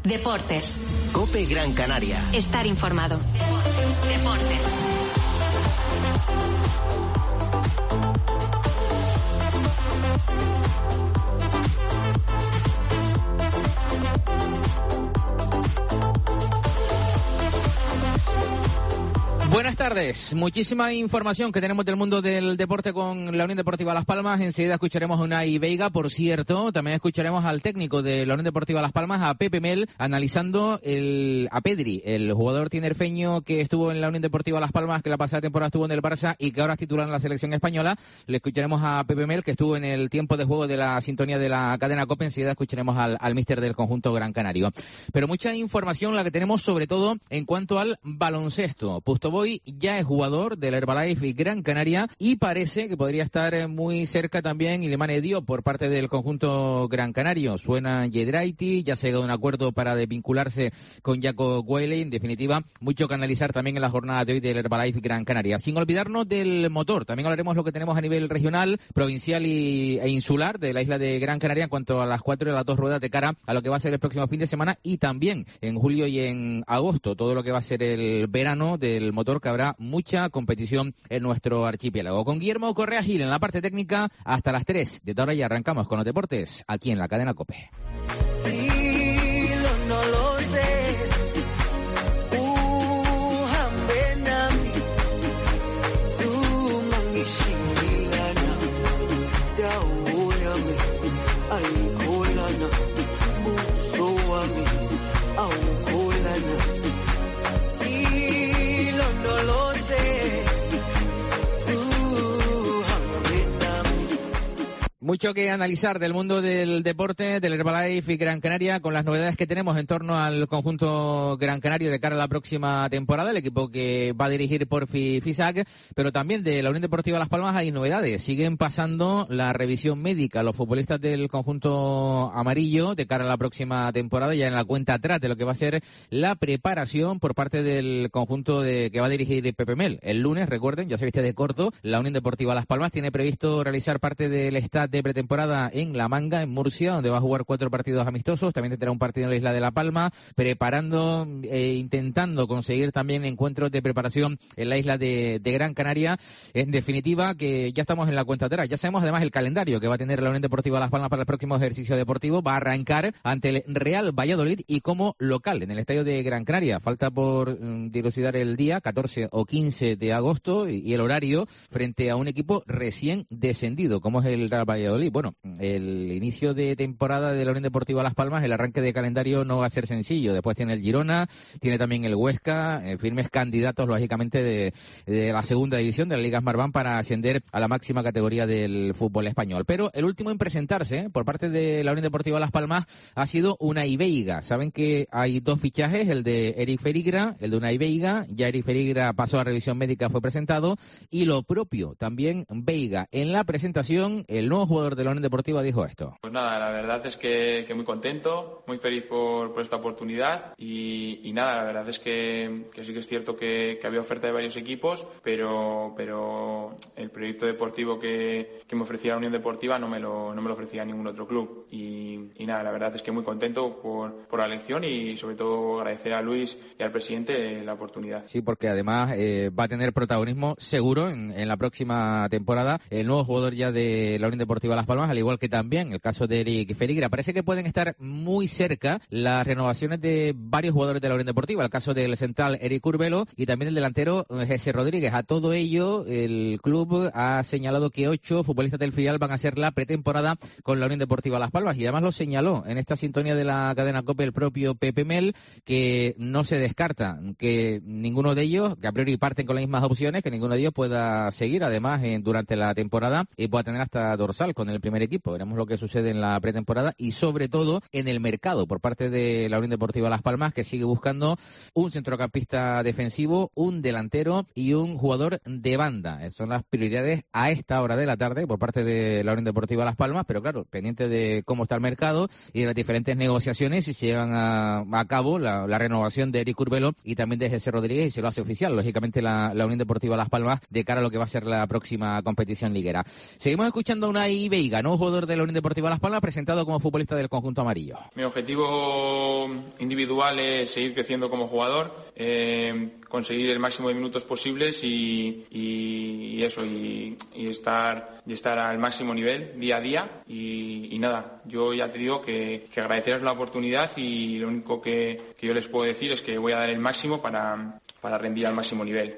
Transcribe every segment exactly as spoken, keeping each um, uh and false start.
Deportes. COPE Gran Canaria. Estar informado. Deportes. Deportes. Buenas tardes, muchísima información que tenemos del mundo del deporte con la Unión Deportiva Las Palmas. Enseguida escucharemos a Unai Veiga, por cierto, también escucharemos al técnico de la Unión Deportiva Las Palmas, a Pepe Mel, analizando el a Pedri, el jugador tinerfeño que estuvo en la Unión Deportiva Las Palmas, que la pasada temporada estuvo en el Barça y que ahora es titular en la selección española. Le escucharemos a Pepe Mel, que estuvo en el tiempo de juego de la sintonía de la cadena COPE. Enseguida escucharemos al, al míster del conjunto Gran Canario. Pero mucha información la que tenemos, sobre todo en cuanto al baloncesto. Pustoboy ya es jugador del Herbalife Gran Canaria y parece que podría estar muy cerca también Ilimane Diop por parte del conjunto Gran Canario. Suena Yedraiti, ya se ha llegado a un acuerdo para desvincularse con Jaco Guayle. En definitiva, mucho que analizar también en la jornada de hoy del Herbalife Gran Canaria. Sin olvidarnos del motor, también hablaremos lo que tenemos a nivel regional, provincial y, e insular de la isla de Gran Canaria en cuanto a las cuatro y las dos ruedas de cara a lo que va a ser el próximo fin de semana y también en julio y en agosto, todo lo que va a ser el verano del motor, que habrá mucha competición en nuestro archipiélago. Con Guillermo Correa Gil en la parte técnica hasta las tres. De ahora ya arrancamos con los deportes aquí en la cadena COPE. Mucho que analizar del mundo del deporte, del Herbalife y Gran Canaria, con las novedades que tenemos en torno al conjunto Gran Canario de cara a la próxima temporada, el equipo que va a dirigir Porfi Fisac, pero también de la Unión Deportiva Las Palmas hay novedades. Siguen pasando la revisión médica los futbolistas del conjunto amarillo de cara a la próxima temporada, ya en la cuenta atrás de lo que va a ser la preparación por parte del conjunto de que va a dirigir Pepe Mel. El lunes, recuerden, ya se viste de corto, la Unión Deportiva Las Palmas tiene previsto realizar parte del estado de pretemporada en La Manga, en Murcia, donde va a jugar cuatro partidos amistosos. También tendrá un partido en la isla de La Palma, preparando e intentando conseguir también encuentros de preparación en la isla de, de Gran Canaria. En definitiva, que ya estamos en la cuenta atrás. Ya sabemos además el calendario que va a tener la Unión Deportiva Las Palmas para el próximo ejercicio deportivo. Va a arrancar ante el Real Valladolid y como local en el estadio de Gran Canaria. Falta por um, dilucidar el día, catorce o quince de agosto, y, y el horario frente a un equipo recién descendido, como es el Real Valladolid. Bueno, el inicio de temporada de la Unión Deportiva Las Palmas, el arranque de calendario no va a ser sencillo. Después tiene el Girona, tiene también el Huesca, eh, firmes candidatos, lógicamente, de, de la segunda división de la Liga Smartbank para ascender a la máxima categoría del fútbol español. Pero el último en presentarse, eh, por parte de la Unión Deportiva Las Palmas, ha sido Unai Veiga. Saben que hay dos fichajes, el de Eric Ferigra, el de Unai Veiga. Ya Eric Ferigra pasó a revisión médica, fue presentado, y lo propio también Veiga. En la presentación, el nuevo jugador de la Unión Deportiva dijo esto. Pues nada, la verdad es que, que muy contento, muy feliz por, por esta oportunidad y, y nada, la verdad es que, que sí que es cierto que, que había oferta de varios equipos, pero, pero el proyecto deportivo que, que me ofrecía la Unión Deportiva no me lo, no me lo ofrecía ningún otro club y, y nada, la verdad es que muy contento por, por la elección y sobre todo agradecer a Luis y al presidente la oportunidad. Sí, porque además eh, va a tener protagonismo seguro en, en la próxima temporada el nuevo jugador ya de la Unión Deportiva Las Palmas, al igual que también el caso de Eric Ferigra. Parece que pueden estar muy cerca las renovaciones de varios jugadores de la Unión Deportiva, el caso del central Eric Urbelo y también el delantero Jesse Rodríguez. A todo ello, el club ha señalado que ocho futbolistas del filial van a hacer la pretemporada con la Unión Deportiva Las Palmas y además lo señaló en esta sintonía de la cadena COPE el propio Pepe Mel, que no se descarta que ninguno de ellos, que a priori parten con las mismas opciones, que ninguno de ellos pueda seguir además en, durante la temporada y pueda tener hasta dorsal con el primer equipo. Veremos lo que sucede en la pretemporada y sobre todo en el mercado por parte de la Unión Deportiva Las Palmas, que sigue buscando un centrocampista defensivo, un delantero y un jugador de banda. Son las prioridades a esta hora de la tarde por parte de la Unión Deportiva Las Palmas, pero claro, pendiente de cómo está el mercado y de las diferentes negociaciones y se llevan a, a cabo la, la renovación de Eric Urbelo y también de Jesse Rodríguez y se lo hace oficial, lógicamente, la, la Unión Deportiva Las Palmas de cara a lo que va a ser la próxima competición liguera. Seguimos escuchando a Unai Willy Veiga, nuevo jugador de la Unión Deportiva Las Palmas, presentado como futbolista del conjunto amarillo. Mi objetivo individual es seguir creciendo como jugador, eh, conseguir el máximo de minutos posibles y, y, y eso, y, y estar y estar al máximo nivel día a día. Y, y nada, yo ya te digo que, que agradeceros la oportunidad y lo único que, que yo les puedo decir es que voy a dar el máximo para, para rendir al máximo nivel.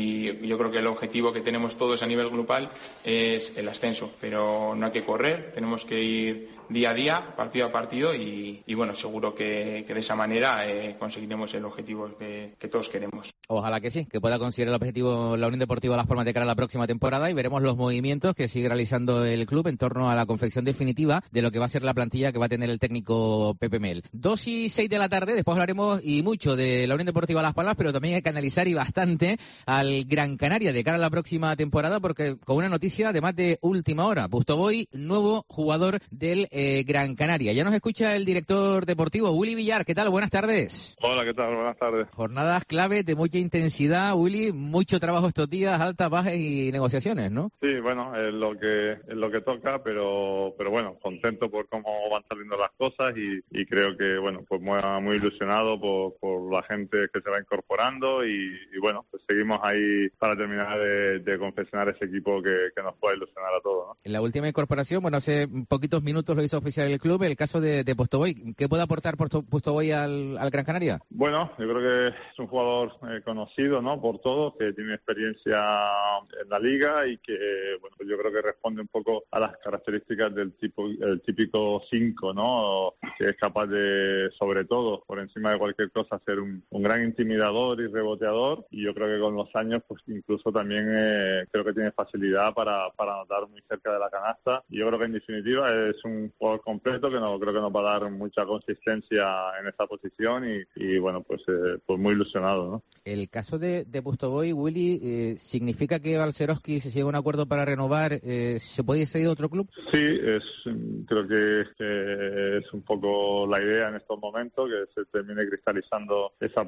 Y yo creo que el objetivo que tenemos todos a nivel grupal es el ascenso, pero no hay que correr, tenemos que ir día a día, partido a partido y, y bueno, seguro que, que de esa manera eh, conseguiremos el objetivo que, que todos queremos. Ojalá que sí, que pueda conseguir el objetivo la Unión Deportiva Las Palmas de cara a la próxima temporada y veremos los movimientos que sigue realizando el club en torno a la confección definitiva de lo que va a ser la plantilla que va a tener el técnico Pepe Mel. Dos y seis de la tarde, después hablaremos y mucho de la Unión Deportiva Las Palmas, pero también hay que analizar y bastante al Gran Canaria de cara a la próxima temporada, porque con una noticia además de última hora, Pustoboy, nuevo jugador del eh, Gran Canaria. Ya nos escucha el director deportivo, Willy Villar. ¿Qué tal? Buenas tardes. Hola, ¿qué tal? Buenas tardes. Jornadas clave de mucha intensidad, Willy, mucho trabajo estos días, altas, bajas y negociaciones, ¿no? Sí, bueno, es lo que es lo que toca, pero pero bueno, contento por cómo van saliendo las cosas y, y creo que, bueno, pues muy, muy ilusionado por, por la gente que se va incorporando y, y bueno, pues seguimos ahí para terminar de, de confeccionar ese equipo que, que nos puede ilusionar a todos, ¿no? En la última incorporación, bueno, hace poquitos minutos lo hizo oficial el club, el caso de, de Pustoboy. ¿Qué puede aportar Pustoboy al, al Gran Canaria? Bueno, yo creo que es un jugador eh, conocido, ¿no?, por todos, que tiene experiencia en la liga y que, bueno, yo creo que responde un poco a las características del tipo, el típico cinco, ¿no?, que es capaz de, sobre todo, por encima de cualquier cosa, ser un, un gran intimidador y reboteador, y yo creo que con los años, pues incluso también eh, creo que tiene facilidad para, para anotar muy cerca de la canasta, y yo creo que en definitiva es un jugador completo que no creo que nos va a dar mucha consistencia en esa posición y, y bueno, pues, eh, pues muy ilusionado, ¿no? El caso de, de Pustoboy, Willy, eh, ¿significa que Balcerowski, si llega a un acuerdo para renovar, eh, se puede seguir a otro club? Sí, es, creo que, que es un poco la idea en estos momentos, que se termine cristalizando esa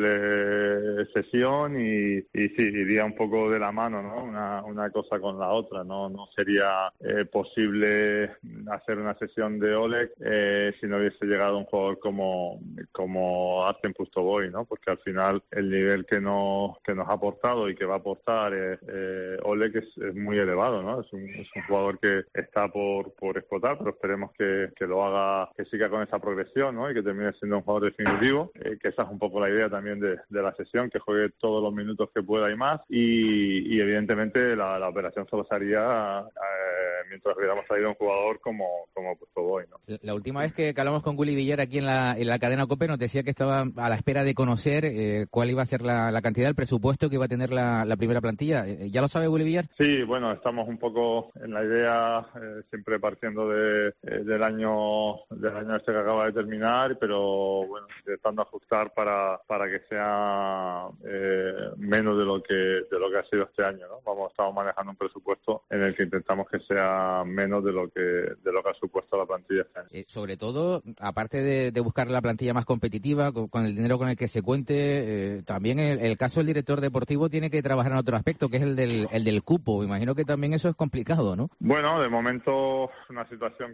posible cesión y, y sí, iría un poco de la mano, ¿no? Una, una cosa con la otra, no, no sería eh, posible hacer una cesión de Oleg eh, si no hubiese llegado un jugador como, como Artem Pustoboy, ¿no? Porque al final el nivel que nos, que nos ha aportado y que va a aportar eh, eh, Oleg es, es muy elevado, ¿no? Es un, es un jugador que está por, por explotar, pero esperemos que, que lo haga, que siga con esa progresión, ¿no? Y que termine siendo un jugador definitivo, eh, que esa es un poco la idea también de, de la sesión, que juegue todos los minutos que pueda y más, y, y evidentemente la, la operación solo se haría eh, mientras hubiéramos traído un jugador como, como Pustoboy, ¿no? La, la última vez que hablamos con Willy Villar aquí en la, en la cadena COPE nos decía que estaba a la espera de conocer eh, cuál iba a ser la, la cantidad, el presupuesto que iba a tener la, la primera plantilla. ¿Ya lo sabe Willy Villar? Sí, bueno, estamos un poco en la idea, eh, siempre partiendo de, eh, del año del año este que acaba de terminar, pero bueno, intentando ajustar para para que sea eh, menos de lo que de lo que ha sido este año, ¿no? Vamos, estamos manejando un presupuesto en el que intentamos que sea menos de lo que de lo que ha supuesto la plantilla este año. Eh, sobre todo, aparte de, de buscar la plantilla más competitiva, con, con el dinero con el que se cuente, eh, también el, el caso del director deportivo tiene que trabajar en otro aspecto, que es el del, el del cupo. Me imagino que también eso es complicado, ¿no? Bueno, de momento es una situación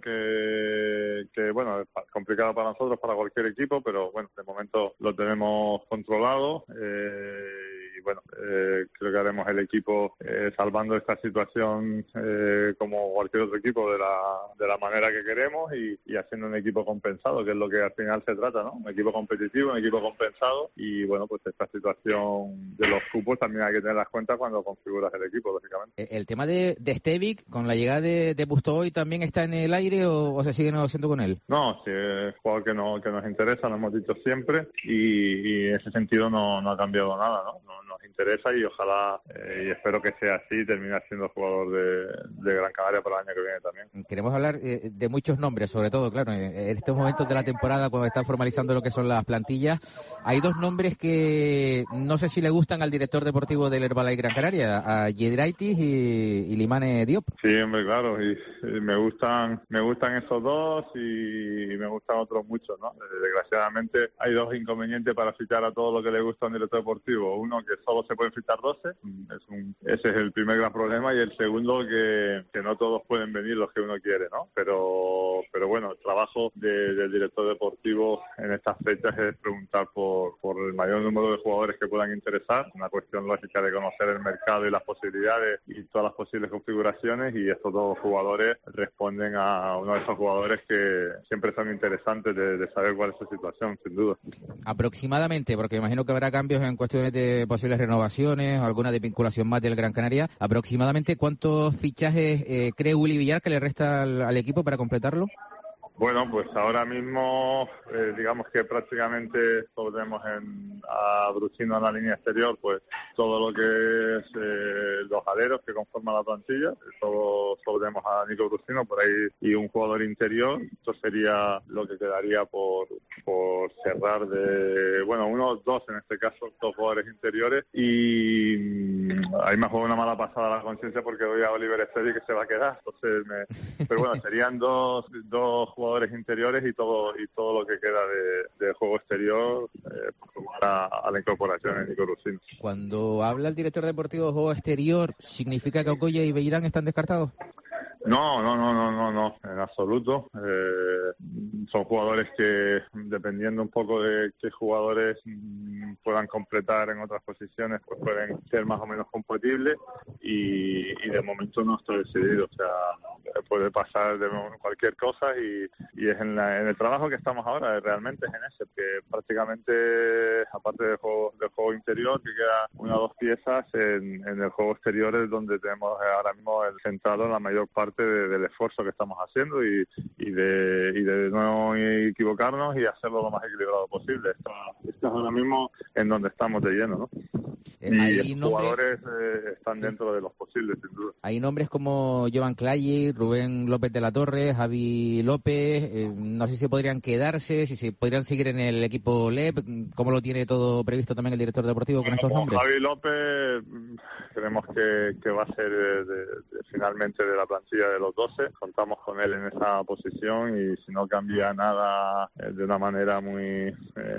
que, que, bueno, es complicada para nosotros, para cualquier equipo, pero bueno, de momento lo tenemos controlado eh, y bueno, eh, creo que haremos el equipo eh, salvando esta situación eh, como cualquier otro equipo de la, de la manera que queremos y, y haciendo un equipo compensado, que es lo que al final se trata, ¿no? Un equipo competitivo, un equipo compensado y bueno, pues esta situación de los cupos también hay que tenerlas en cuenta cuando configuras el equipo, lógicamente. ¿El tema de, de Stevic, con la llegada de, de Pustoboy, también está en el aire o, o se sigue negociando con él? No, sí, es un jugador que, no, que nos interesa, lo hemos dicho siempre y, y en ese sentido no, no ha cambiado nada, ¿no? no nos interesa y ojalá eh, y espero que sea así, termine siendo jugador de, de Gran Canaria para el año que viene también. Queremos hablar eh, de muchos nombres, sobre todo, claro, en estos momentos de la temporada cuando están formalizando lo que son las plantillas, hay dos nombres que no sé si le gustan al director deportivo del Herbalife Gran Canaria, a Giedraitis y, y Limane Diop. Sí, hombre, claro, y, y me gustan me gustan esos dos y, y me gustan otros muchos, ¿no? Desgraciadamente hay dos inconvenientes para fichar a todo lo que le gusta a un director deportivo. Uno, que solo se pueden fichar doce. Es un, ese es el primer gran problema, y el segundo que, que no todos pueden venir los que uno quiere, ¿no? Pero, pero bueno, el trabajo de, del director deportivo en estas fechas es preguntar por, por el mayor número de jugadores que puedan interesar, una cuestión lógica de conocer el mercado y las posibilidades y todas las posibles configuraciones, y estos dos jugadores responden a uno de esos jugadores que siempre son interesantes de, de saber cuál es su situación, sin duda. Aproximadamente, porque imagino que habrá cambios en cuestiones de posibles renovaciones, alguna desvinculación más del Gran Canaria, aproximadamente ¿cuántos fichajes eh, cree Willy Villar que le resta al, al equipo para completarlo? Bueno, pues ahora mismo, eh, digamos que prácticamente solo tenemos en, a Brusino en la línea exterior, pues todo lo que es eh, los aleros que conforman la plantilla, solo, solo tenemos a Nico Brusino por ahí y un jugador interior. Esto sería lo que quedaría por, por cerrar de, bueno, unos dos en este caso, dos jugadores interiores, y mmm, ahí me ha jugado una mala pasada la conciencia porque voy a Oliver Esteli que se va a quedar, entonces me, pero bueno, serían dos, dos jugadores jugadores interiores y todo y todo lo que queda de, de juego exterior eh, a, a la incorporación de Nico Brusino. Cuando habla el director deportivo de juego exterior, ¿significa que Okoye y Beirán están descartados? No, no, no, no, no, no, en absoluto. Eh, son jugadores que, dependiendo un poco de qué jugadores mm, puedan completar en otras posiciones, pues pueden ser más o menos compatibles, y, y de momento no estoy decidido. O sea, puede pasar de cualquier cosa, y, y es en, la, en el trabajo que estamos ahora, realmente es en ese, que prácticamente, aparte del juego, del juego interior, que queda una o dos piezas, en, en el juego exterior es donde tenemos ahora mismo el centrado la mayor parte De, del esfuerzo que estamos haciendo, y, y, de, y de no equivocarnos y hacerlo lo más equilibrado posible. Esto, esto es ahora mismo en donde estamos de lleno, ¿no? Eh, y los nombres, jugadores eh, están sí. dentro de los posibles, sin duda. Hay nombres como Jovan Clayi, Rubén López de la Torre, Javi López, eh, no sé si podrían quedarse, si se podrían seguir en el equipo L E P, ¿cómo lo tiene todo previsto también el director deportivo con bueno, estos nombres? Javi López creemos que, que va a ser de, de, de, finalmente de la plantilla de los doce, contamos con él en esa posición, y si no cambia nada eh, de una manera muy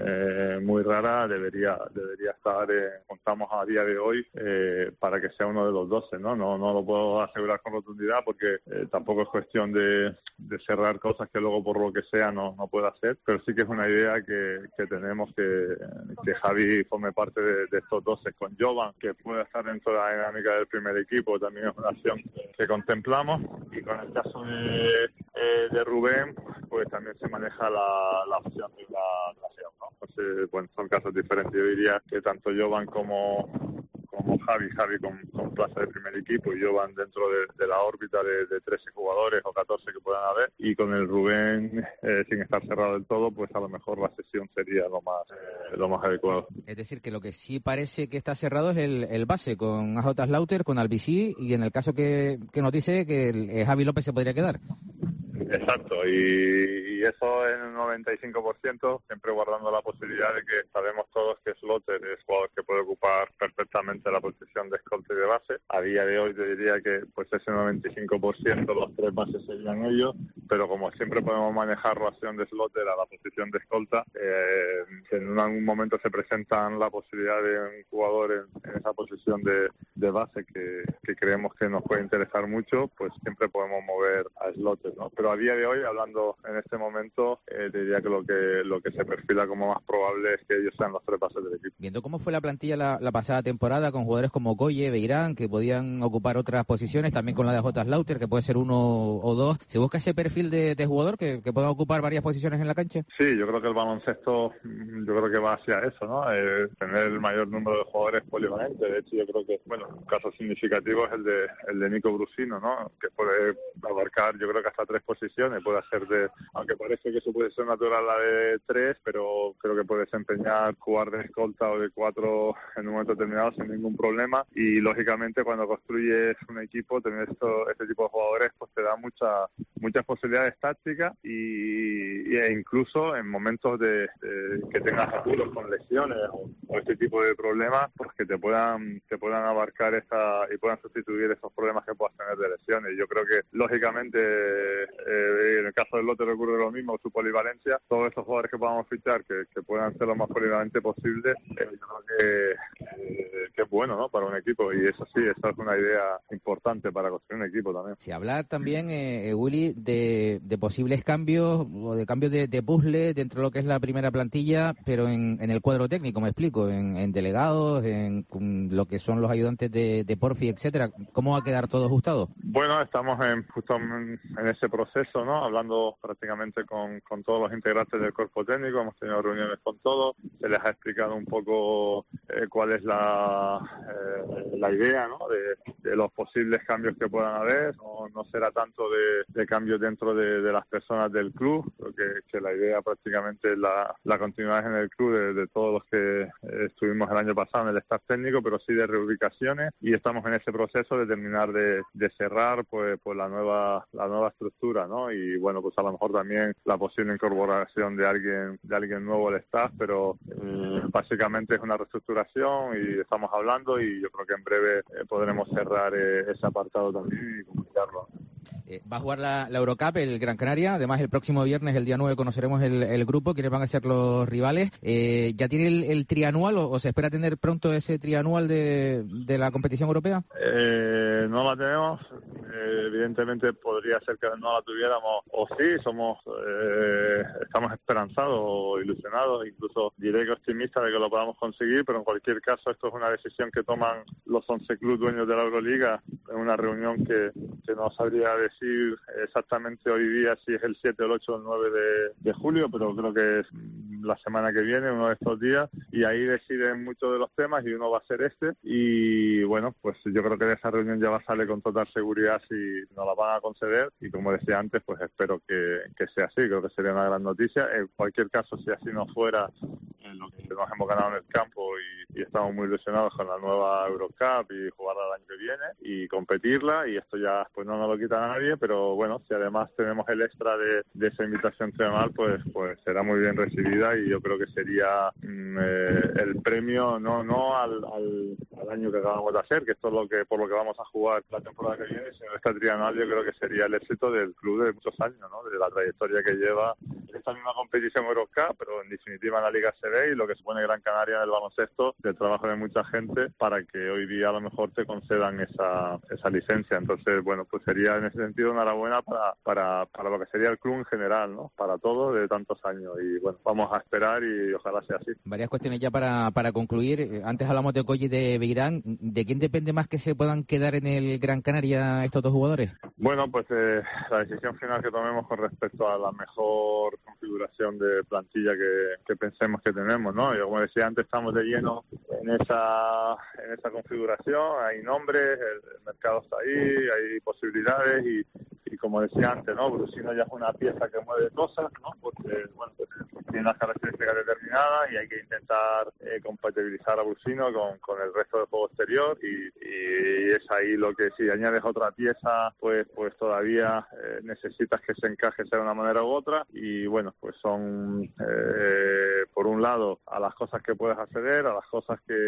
eh, muy rara, debería debería estar, eh, contamos a día de hoy eh, para que sea uno de los doce, ¿no? No, no lo puedo asegurar con rotundidad porque eh, tampoco es cuestión de, de cerrar cosas que luego por lo que sea no, no pueda hacer, pero sí que es una idea que, que tenemos que, que Javi forme parte de, de estos doce, con Jovan, que pueda estar dentro de la dinámica del primer equipo, también es una acción que contemplamos, y con el caso de, eh, de Rubén, pues también se maneja la, la opción de la nación, ¿no? Entonces, bueno, son casos diferentes. Yo diría que tanto Jovan como como Javi, Javi con, con plaza de primer equipo, y Jovan dentro de, de la órbita de, de trece jugadores o catorce que puedan haber, y con el Rubén eh, sin estar cerrado del todo, pues a lo mejor la sesión sería lo más eh, lo más adecuado. Es decir, que lo que sí parece que está cerrado es el, el base, con A J Slaughter, con Albicí, y en el caso que, que nos dice que el, el Javi López se podría quedar. Exacto, y, y eso en un noventa y cinco por ciento, siempre guardando la posibilidad de que sabemos todos que Slaughter es jugador que puede ocupar perfectamente la posición de escolta y de base. A día de hoy te diría que pues ese noventa y cinco por ciento los tres bases serían ellos, pero como siempre podemos manejar la opción de Slaughter a la posición de escolta, eh, en algún momento se presentan la posibilidad de un jugador en, en esa posición de, de base que, que creemos que nos puede interesar mucho, pues siempre podemos mover a Slaughter, ¿no? Pero a día de hoy, hablando en este momento, eh, diría que lo que lo que se perfila como más probable es que ellos sean los tres bases del equipo. Viendo cómo fue la plantilla la, la pasada temporada, con jugadores como Okoye, Beirán, que podían ocupar otras posiciones, también con la de J. Slaughter, que puede ser uno o dos, ¿se busca ese perfil de, de jugador que, que pueda ocupar varias posiciones en la cancha? Sí, yo creo que el baloncesto, yo creo que va hacia eso, ¿no? Eh, tener el mayor número de jugadores polivalentes. De hecho, yo creo que, bueno, un caso significativo es el de el de Nico Brusino, ¿no? Que puede abarcar, yo creo que hasta tres posiciones, puede hacer de, aunque parece que su posición natural la de tres, pero creo que puede desempeñar, jugar de escolta o de cuatro en un momento determinado sin ningún problema, y lógicamente cuando construyes un equipo, tener esto, este tipo de jugadores pues te da mucha, muchas posibilidades tácticas y, y e incluso en momentos de, de que tengas apuros con lesiones o, o este tipo de problemas, pues que te puedan te puedan abarcar esa y puedan sustituir esos problemas que puedas tener de lesiones. Yo creo que, lógicamente, eh, en el caso del Lotte ocurre lo mismo, su polivalencia, todos esos jugadores que podamos fichar que, que puedan ser lo más polivalente posible, eh, yo creo que, eh, que es bueno, ¿no?, para un equipo, y eso sí, eso es una idea importante para construir un equipo también. Se habla también, eh, Willy, de, de posibles cambios o de cambios de, de puzzle dentro de lo que es la primera plantilla, pero en, en el cuadro técnico, me explico, en, en delegados, en, en lo que son los ayudantes de, de Porfi, etcétera. ¿Cómo va a quedar todo ajustado? Bueno, estamos en, justo en, en ese proceso, ¿no?, hablando prácticamente con, con todos los integrantes del cuerpo técnico, hemos tenido reuniones con todos, se les ha explicado un poco eh, cuál es la, eh, la idea, ¿no?, de, de los posibles cambios que puedan haber. No, no será tanto de, de cambios dentro de, de las personas del club, porque que la idea prácticamente es la, la continuidad en el club de, de todos los que eh, estuvimos el año pasado en el staff técnico, pero sí de reubicaciones, y estamos en ese proceso de terminar de, de cerrar pues, pues la nueva la nueva estructura, ¿no? Y bueno, pues a lo mejor también la posible incorporación de alguien de alguien nuevo al staff, pero eh, básicamente es una reestructuración y estamos hablando, y yo creo que en breve eh, podremos cerrar eh, ese apartado también y comunicarlo. Eh, va a jugar la, la Eurocup, el Gran Canaria. Además, el próximo viernes, el día nueve, conoceremos el, el grupo, quienes van a ser los rivales. Eh, ¿Ya tiene el, el trianual o, o se espera tener pronto ese trianual de, de la competición europea? Eh, no la tenemos. Eh, evidentemente podría ser que no la tuviéramos, o sí, somos eh, estamos esperanzados o ilusionados, incluso diré que optimistas de que lo podamos conseguir, pero en cualquier caso esto es una decisión que toman los once clubes dueños de la Euroliga en una reunión que, que no sabría decir exactamente hoy día si es el siete, el ocho o el nueve de, de julio, pero creo que es la semana que viene, uno de estos días, y ahí deciden muchos de los temas y uno va a ser este, y bueno, pues yo creo que de esa reunión ya va a salir con total seguridad si nos la van a conceder, y como decía antes, pues espero que, que sea así, creo que sería una gran noticia. En cualquier caso, si así no fuera, eh, lo que nos hemos ganado en el campo y, y estamos muy ilusionados con la nueva Eurocup y jugarla el año que viene y competirla, y esto ya pues no nos lo quita a nadie, pero bueno, si además tenemos el extra de, de esa invitación trianual, pues pues será muy bien recibida, y yo creo que sería mm, eh, el premio no no al, al, al año que acabamos de hacer, que esto es lo que por lo que vamos a jugar la temporada que viene, sino esta trianual. Yo creo que sería el éxito del club de muchos años, ¿no?, de la trayectoria que lleva esta misma competición Eurocup, pero en definitiva en la Liga C B, y lo que supone Gran Canaria en el baloncesto, del trabajo de mucha gente para que hoy día a lo mejor te concedan esa esa licencia. Entonces, bueno, pues sería en ese sentido enhorabuena para para para lo que sería el club en general, ¿no?, para todo de tantos años, y bueno, vamos a esperar y ojalá sea así. Varias cuestiones ya para para concluir. Antes hablamos de Okoye y de Beirán. ¿De quién depende más que se puedan quedar en el Gran Canaria estos dos jugadores? Bueno, pues eh, la decisión final que tomemos con respecto a la mejor configuración de plantilla que, que pensemos que tenemos, ¿no? Yo, como decía antes, estamos de lleno en esa en esa configuración, hay nombres, el, el mercado está ahí, hay posibilidades, y, y como decía antes, ¿no?, Brusino ya es una pieza que mueve cosas, ¿no?, porque bueno, pues tiene unas características determinadas y hay que intentar eh, compatibilizar a Brusino con, con el resto del juego exterior, y, y es ahí lo que, si añades otra pieza, pues pues todavía eh, necesitas que se encaje sea de una manera u otra, y bueno, pues son eh, por un lado a las cosas que puedes acceder, a las cosas que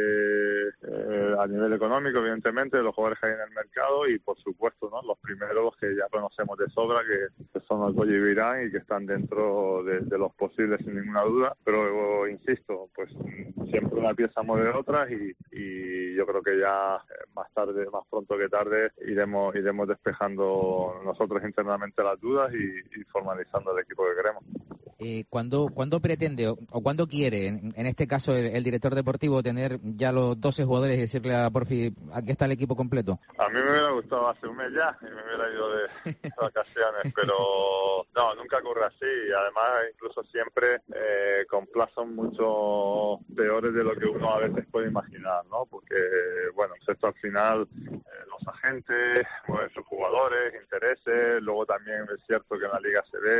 eh, a nivel económico, evidentemente, los jugadores que hay en el mercado, y por supuesto, ¿no?, los primeros, los que ya conocemos de sobra, que, que son Okoye y Beirán, y que están dentro de, de los posibles sin ninguna duda, pero insisto, pues siempre una pieza mueve otras, y, y yo creo que ya más tarde, más pronto que tarde, iremos iremos despejando nosotros internamente las dudas y, y formalizando el equipo que queremos. Eh, ¿cuándo, ¿Cuándo pretende o, o cuándo quiere, en, en este caso, el, el director deportivo, tener ya los doce jugadores y decirle a Porfi, aquí está el equipo completo? A mí me hubiera gustado hace un mes ya y me hubiera ido de, de vacaciones, pero no, nunca ocurre así. Y además, incluso siempre eh, con plazos mucho peores de lo que uno a veces puede imaginar, ¿no? Porque, bueno, esto al final, eh, los agentes, mueven sus jugadores, intereses. Luego también es cierto que en la Liga se ve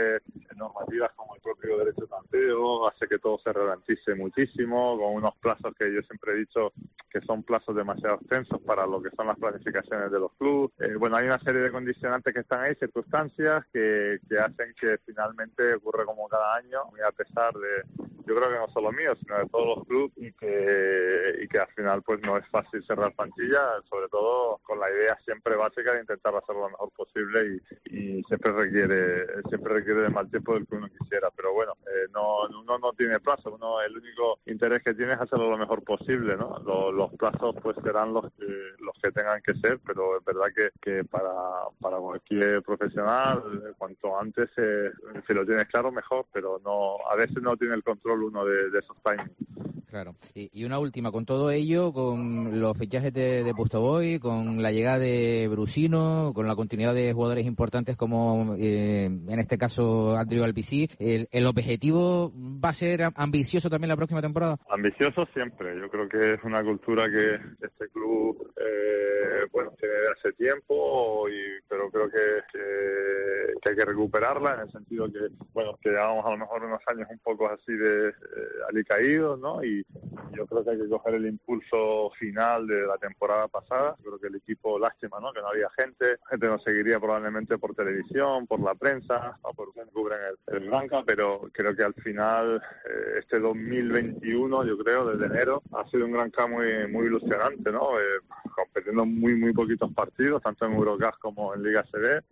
normativas como el propio derecho de tanteo, hace que todo se ralentice muchísimo, con unos plazos que yo siempre he dicho que son plazos demasiado extensos para lo que son las planificaciones de los clubes. Eh, bueno, hay una serie de condicionantes que están ahí, circunstancias que, que hacen que finalmente ocurre como cada año, y a pesar de, yo creo que no solo mío, sino de todos los clubes, y que, y que al final pues no es fácil cerrar plantilla, sobre todo con la idea siempre básica de intentar hacerlo lo mejor posible, y, y siempre requiere siempre requiere de más tiempo del que uno quisiera, pero bueno, eh, no uno no tiene plazo, uno el único interés que tiene es hacerlo lo mejor posible, ¿no? Los, los plazos pues serán los que los que tengan que ser, pero es verdad que, que para para cualquier profesional cuanto antes eh, si lo tienes claro mejor, pero no a veces no tiene el control uno de, de esos timings. Claro. Y, y una última, con todo ello, con los fichajes de, de Pustoboy, con la llegada de Brusino, con la continuidad de jugadores importantes como, eh, en este caso, Andrew Albici, el, ¿el objetivo va a ser ambicioso también la próxima temporada? Ambicioso siempre. Yo creo que es una cultura que este club, eh, bueno, tiene de hace tiempo, y, pero creo que, que, que hay que recuperarla en el sentido que, bueno, que llevamos a lo mejor unos años un poco así de eh, alicaídos, ¿no? Y yo creo que hay que coger el impulso final de la temporada pasada. Creo que el equipo, lástima, ¿no? Que no había gente, la gente nos seguiría probablemente por televisión, por la prensa, o por quien cubren el, el Blanca, pero creo que al final eh, este dos mil veintiuno, yo creo, desde enero, ha sido un Gran K muy, muy ilusionante, ¿no? Eh, compitiendo muy, muy poquitos partidos, tanto en Eurocup como en Liga A C B,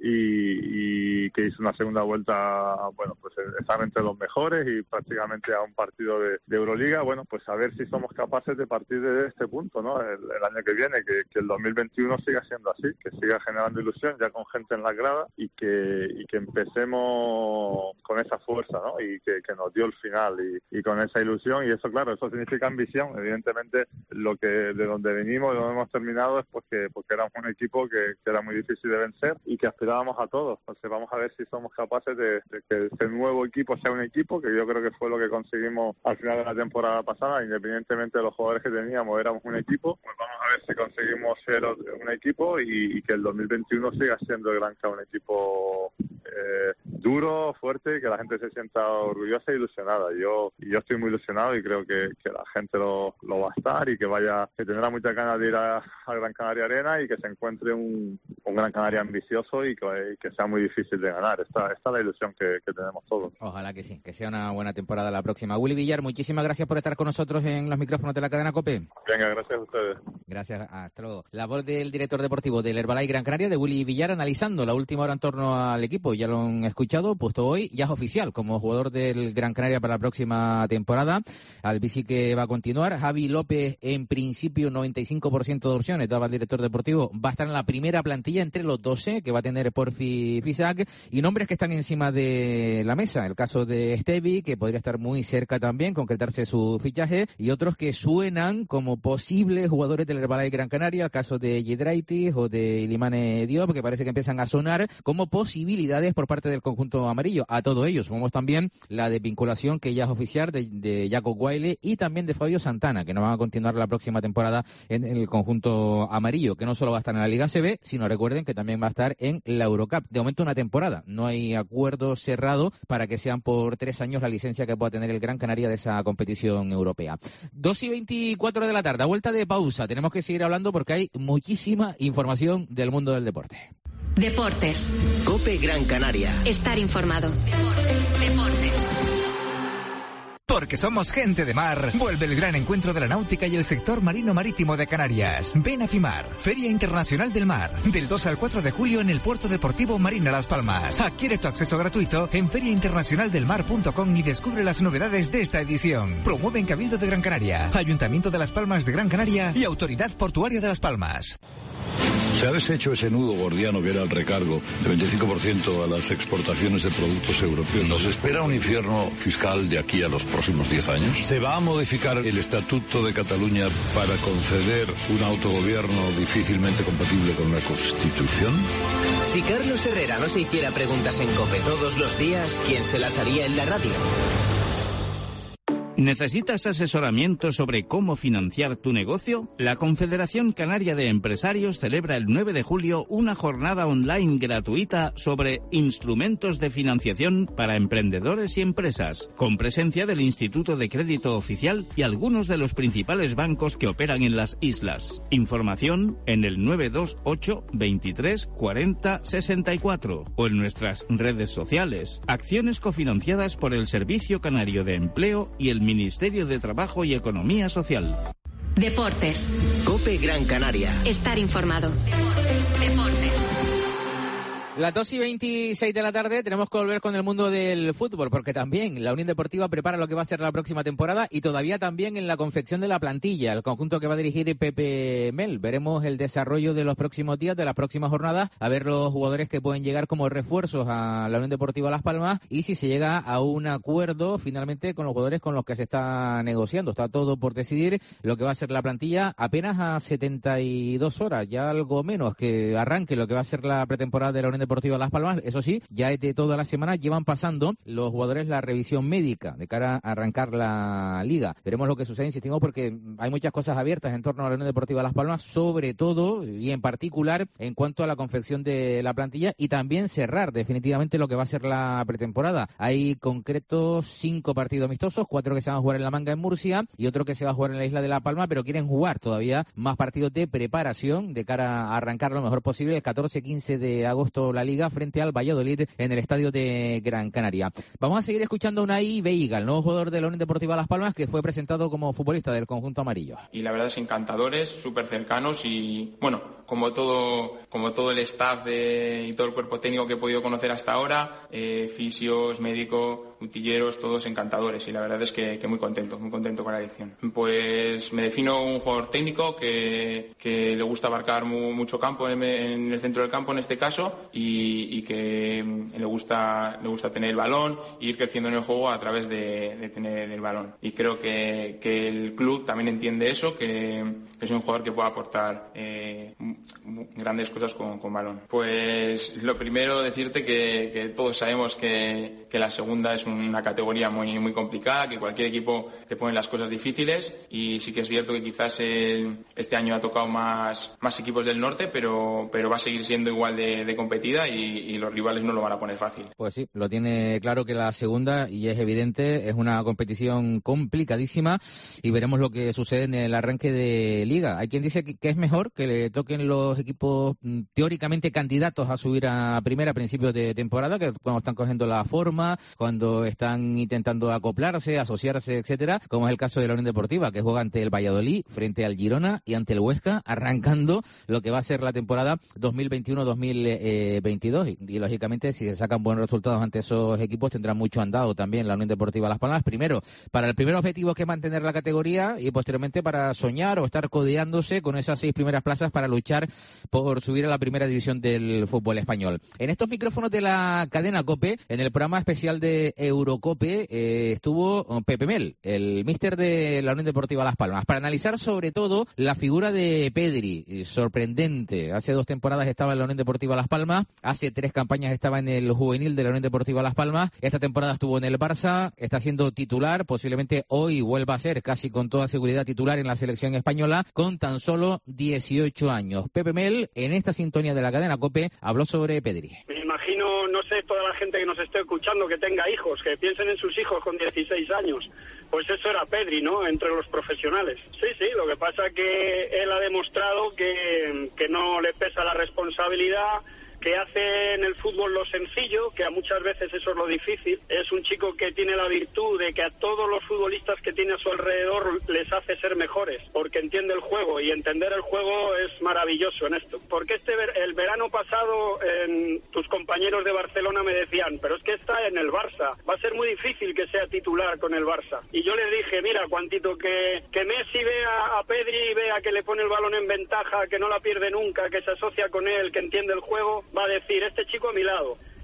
y, y que hizo una segunda vuelta, bueno, pues estar entre los mejores y prácticamente a un partido de, de Euroliga. Bueno, pues a ver si somos capaces de partir de este punto, ¿no? El, el año que viene, que, que el dos mil veintiuno siga siendo así, que siga generando ilusión ya con gente en la grada, y que y que empecemos con esa fuerza, ¿no? Y que, que nos dio el final, y, y con esa ilusión, y eso, claro, eso significa ambición. Evidentemente, lo que de donde venimos, de donde hemos terminado, es porque, porque éramos un equipo que, que era muy difícil de vencer y que aspirábamos a todos. Entonces vamos a ver si somos capaces de, de que este nuevo equipo sea un equipo, que yo creo que fue lo que conseguimos al final de la temporada pasada, independientemente de los jugadores que teníamos, éramos un equipo. Pues vamos a ver si conseguimos ser un equipo, y, y que el dos mil veintiuno siga siendo el Gran K un equipo eh, duro, fuerte, y que la gente se sienta orgullosa e ilusionada. Yo y yo estoy muy ilusionado, y creo que, que la gente lo, lo va a estar, y que vaya que tendrá muchas ganas de ir a, a Gran Canaria Arena, y que se encuentre un, un Gran Canaria ambicioso, y que, y que sea muy difícil de ganar. Esta, esta es la ilusión que, que tenemos todos. Ojalá que sí, que sea una buena temporada la próxima. Willy Villar, muchísimas gracias por estar con nosotros en los micrófonos de la cadena COPE. Venga, gracias a ustedes. Gracias, hasta luego. La voz del director deportivo del Herbalife Gran Canaria, de Willy Villar, analizando la última hora en torno al equipo. Ya lo han escuchado, puesto hoy, ya es oficial como jugador del Gran Canaria para la próxima temporada. Albici que va a continuar. Javi López, en principio, noventa y cinco por ciento de opciones, daba el director deportivo. Va a estar en la primera plantilla entre los doce que va a tener Porfi Fisac, y nombres que están encima de la mesa. El caso de Estevi, que podría estar muy cerca también, concretarse su fichaje, y otros que suenan como posibles jugadores del Herbalife Gran Canaria, el caso de Giedraitis o de Ilimane Diop, que parece que empiezan a sonar como posibilidades por parte del conjunto amarillo. A todo ello sumamos también la desvinculación, que ya es oficial, de, de Jacob Wiley y también de Fabio Santana, que no van a continuar la próxima temporada en el conjunto amarillo, que no solo va a estar en la Liga A C B, sino recuerden que también va a estar en la Eurocup. De momento una temporada, no hay acuerdo cerrado para que sean por tres años la licencia que pueda tener el Gran Canaria de esa competición europea. dos y veinticuatro de la tarde, a vuelta de pausa, tenemos que seguir hablando porque hay muchísima información del mundo del deporte. Deportes. COPE Gran Canaria. Estar informado. Deportes. Deportes. Porque somos gente de mar, vuelve el gran encuentro de la náutica y el sector marino marítimo de Canarias. Ven a FIMAR, Feria Internacional del Mar, del dos al cuatro de julio en el Puerto Deportivo Marina Las Palmas. Adquiere tu acceso gratuito en feria internacional del mar punto com y descubre las novedades de esta edición. Promueven Cabildo de Gran Canaria, Ayuntamiento de Las Palmas de Gran Canaria y Autoridad Portuaria de Las Palmas. Se ha deshecho ese nudo gordiano que era el recargo de veinticinco por ciento a las exportaciones de productos europeos. ¿Nos espera un infierno fiscal de aquí a los próximos diez años? ¿Se va a modificar el Estatuto de Cataluña para conceder un autogobierno difícilmente compatible con la Constitución? Si Carlos Herrera no se hiciera preguntas en COPE todos los días, ¿quién se las haría en la radio? ¿Necesitas asesoramiento sobre cómo financiar tu negocio? La Confederación Canaria de Empresarios celebra el nueve de julio una jornada online gratuita sobre instrumentos de financiación para emprendedores y empresas, con presencia del Instituto de Crédito Oficial y algunos de los principales bancos que operan en las islas. Información en el nueve dos ocho, veintitrés, cuarenta, sesenta y cuatro o en nuestras redes sociales. Acciones cofinanciadas por el Servicio Canario de Empleo y el Ministerio de Trabajo y Economía Social. Deportes. COPE Gran Canaria. Estar informado. Deportes. Deportes. Las dos y veintiséis de la tarde tenemos que volver con el mundo del fútbol, porque también la Unión Deportiva prepara lo que va a ser la próxima temporada y todavía también en la confección de la plantilla, el conjunto que va a dirigir Pepe Mel. Veremos el desarrollo de los próximos días, de las próximas jornadas, a ver los jugadores que pueden llegar como refuerzos a la Unión Deportiva Las Palmas y si se llega a un acuerdo finalmente con los jugadores con los que se está negociando. Está todo por decidir lo que va a ser la plantilla apenas a setenta y dos horas, ya algo menos que arranque lo que va a ser la pretemporada de la Unión Deportiva Las Palmas. Eso sí, ya de toda la semana llevan pasando los jugadores la revisión médica de cara a arrancar la liga. Veremos lo que sucede, insistimos, porque hay muchas cosas abiertas en torno a la Unión Deportiva Las Palmas, sobre todo y en particular en cuanto a la confección de la plantilla y también cerrar definitivamente lo que va a ser la pretemporada. Hay concretos cinco partidos amistosos, cuatro que se van a jugar en La Manga en Murcia y otro que se va a jugar en la isla de La Palma, pero quieren jugar todavía más partidos de preparación de cara a arrancar lo mejor posible el catorce quince de agosto la Liga frente al Valladolid en el estadio de Gran Canaria. Vamos a seguir escuchando a Unai Veiga, el nuevo jugador de la Unión Deportiva Las Palmas, que fue presentado como futbolista del conjunto amarillo. Y la verdad es encantadores, súper cercanos y, bueno, como todo como todo el staff de, y todo el cuerpo técnico que he podido conocer hasta ahora, eh, fisios, médicos, utilleros, todos encantadores y la verdad es que, que muy contento, muy contento con la elección. Pues me defino un jugador técnico que, que le gusta abarcar mu, mucho campo en, en el centro del campo en este caso y, y que le gusta le gusta tener el balón e ir creciendo en el juego a través de, de tener el balón. Y creo que, que el club también entiende eso, que es un jugador que puede aportar eh, grandes cosas con, con balón. Pues lo primero decirte que, que todos sabemos que, que la segunda es una categoría muy muy complicada, que cualquier equipo te pone las cosas difíciles y sí que es cierto que quizás el, este año ha tocado más más equipos del norte, pero pero va a seguir siendo igual de, de competida y, y los rivales no lo van a poner fácil. Pues sí, lo tiene claro que la segunda, y es evidente, es una competición complicadísima y veremos lo que sucede en el arranque de liga. Hay quien dice que, que es mejor que le toquen los equipos mm, teóricamente candidatos a subir a primera a principios de temporada, que cuando están cogiendo la forma, cuando están intentando acoplarse, asociarse, etcétera, como es el caso de la Unión Deportiva, que juega ante el Valladolid, frente al Girona y ante el Huesca, arrancando lo que va a ser la temporada dos mil veintiuno dos mil veintidós. Y, y lógicamente, si se sacan buenos resultados ante esos equipos, tendrá mucho andado también la Unión Deportiva Las Palmas. Primero, para el primer objetivo, que es mantener la categoría, y posteriormente para soñar o estar codeándose con esas seis primeras plazas para luchar por subir a la primera división del fútbol español. En estos micrófonos de la cadena COPE, en el programa especial de Eurocope, eh, estuvo Pepe Mel, el míster de la Unión Deportiva Las Palmas, para analizar sobre todo la figura de Pedri, sorprendente. Hace dos temporadas estaba en la Unión Deportiva Las Palmas, hace tres campañas estaba en el juvenil de la Unión Deportiva Las Palmas, esta temporada estuvo en el Barça, está siendo titular, posiblemente hoy vuelva a ser casi con toda seguridad titular en la selección española, con tan solo dieciocho años. Pepe Mel, en esta sintonía de la cadena COPE, habló sobre Pedri. Me imagino, no sé, toda la gente que nos esté escuchando que tenga hijos, que piensen en sus hijos con dieciséis años. Pues eso era Pedri, ¿no?, entre los profesionales. Sí, sí, lo que pasa que él ha demostrado que, que no le pesa la responsabilidad, que hace en el fútbol lo sencillo, que a muchas veces eso es lo difícil. Es un chico que tiene la virtud de que a todos los futbolistas que tiene a su alrededor les hace ser mejores, porque entiende el juego, y entender el juego es maravilloso en esto. Porque este ver, el verano pasado en, tus compañeros de Barcelona me decían, pero es que está en el Barça, va a ser muy difícil que sea titular con el Barça. Y yo les dije, mira, Juantito, que, que Messi vea a Pedri y vea que le pone el balón en ventaja, que no la pierde nunca, que se asocia con él, que entiende el juego, va a decir, este chico a mi lado.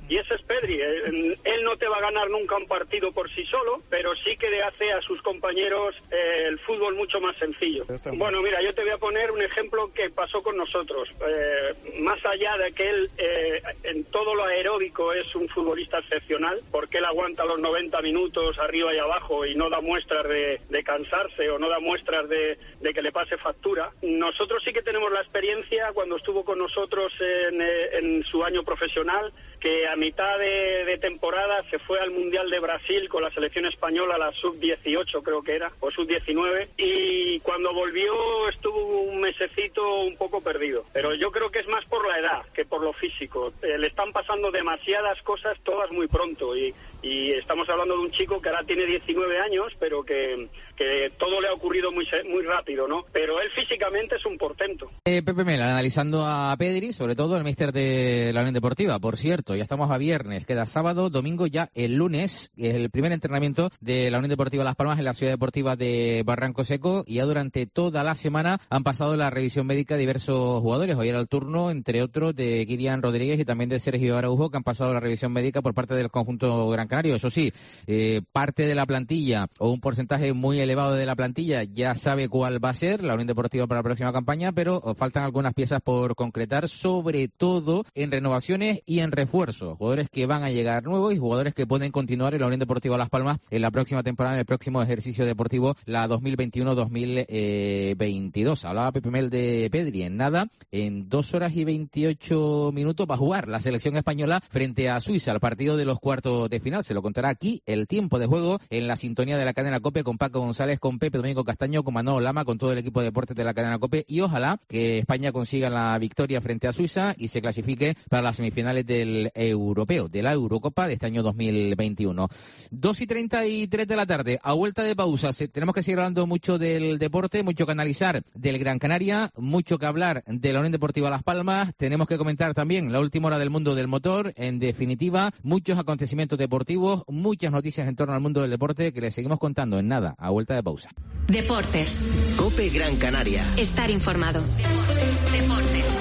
Y ese es Pedri. Él, él no te va a ganar nunca un partido por sí solo, pero sí que le hace a sus compañeros eh, el fútbol mucho más sencillo. Bueno, mira, yo te voy a poner un ejemplo que pasó con nosotros. Eh, más allá de que él eh, en todo lo aeróbico es un futbolista excepcional, porque él aguanta los noventa minutos arriba y abajo y no da muestras de, de cansarse o no da muestras de, de que le pase factura. Nosotros sí que tenemos la experiencia cuando estuvo con nosotros en, en su año profesional, que a mitad de, de temporada se fue al Mundial de Brasil con la selección española, la sub dieciocho creo que era, o sub diecinueve, y cuando volvió estuvo un mesecito un poco perdido. Pero yo creo que es más por la edad que por lo físico. Eh, le están pasando demasiadas cosas, todas muy pronto, y, y estamos hablando de un chico que ahora tiene diecinueve años, pero que, que todo le ha ocurrido muy, muy rápido, ¿no? Pero él físicamente es un portento. Eh, Pepe Mel, analizando a Pedri, sobre todo el míster de la Unión Deportiva. Por cierto, ya estamos a viernes, queda sábado, domingo, ya el lunes, es el primer entrenamiento de la Unión Deportiva Las Palmas en la Ciudad Deportiva de Barranco Seco, y ya durante toda la semana han pasado la revisión médica diversos jugadores. Hoy era el turno, entre otros, de Kylian Rodríguez y también de Sergio Araujo, que han pasado la revisión médica por parte del conjunto Gran Canario. Eso sí, eh, parte de la plantilla, o un porcentaje muy elevado de la plantilla, ya sabe cuál va a ser la Unión Deportiva para la próxima campaña, pero faltan algunas piezas por concretar, sobre todo en renovaciones y en refuerzos. Jugadores que van a llegar nuevos y jugadores que pueden continuar en la Unión Deportiva Las Palmas en la próxima temporada, en el próximo ejercicio deportivo, la dos mil veintiuno dos mil veintidós. Hablaba Pepe Mel de Pedri. En nada, en dos horas y veintiocho minutos va a jugar la selección española frente a Suiza, al partido de los cuartos de final. Se lo contará aquí el tiempo de juego en la sintonía de la cadena COPE, con Paco González, con Pepe Domingo Castaño, con Manolo Lama, con todo el equipo de deportes de la cadena COPE, y ojalá que España consiga la victoria frente a Suiza y se clasifique para las semifinales del europeo, de la Eurocopa de este año dos mil veintiuno. dos y treinta y tres de la tarde, a vuelta de pausa, se, tenemos que seguir hablando mucho del deporte, mucho que analizar del Gran Canaria, mucho que hablar de la Unión Deportiva Las Palmas, tenemos que comentar también la última hora del mundo del motor, en definitiva, muchos acontecimientos deportivos, muchas noticias en torno al mundo del deporte que les seguimos contando en nada, a vuelta de pausa. Deportes. COPE Gran Canaria. Estar informado. Deportes. Deportes.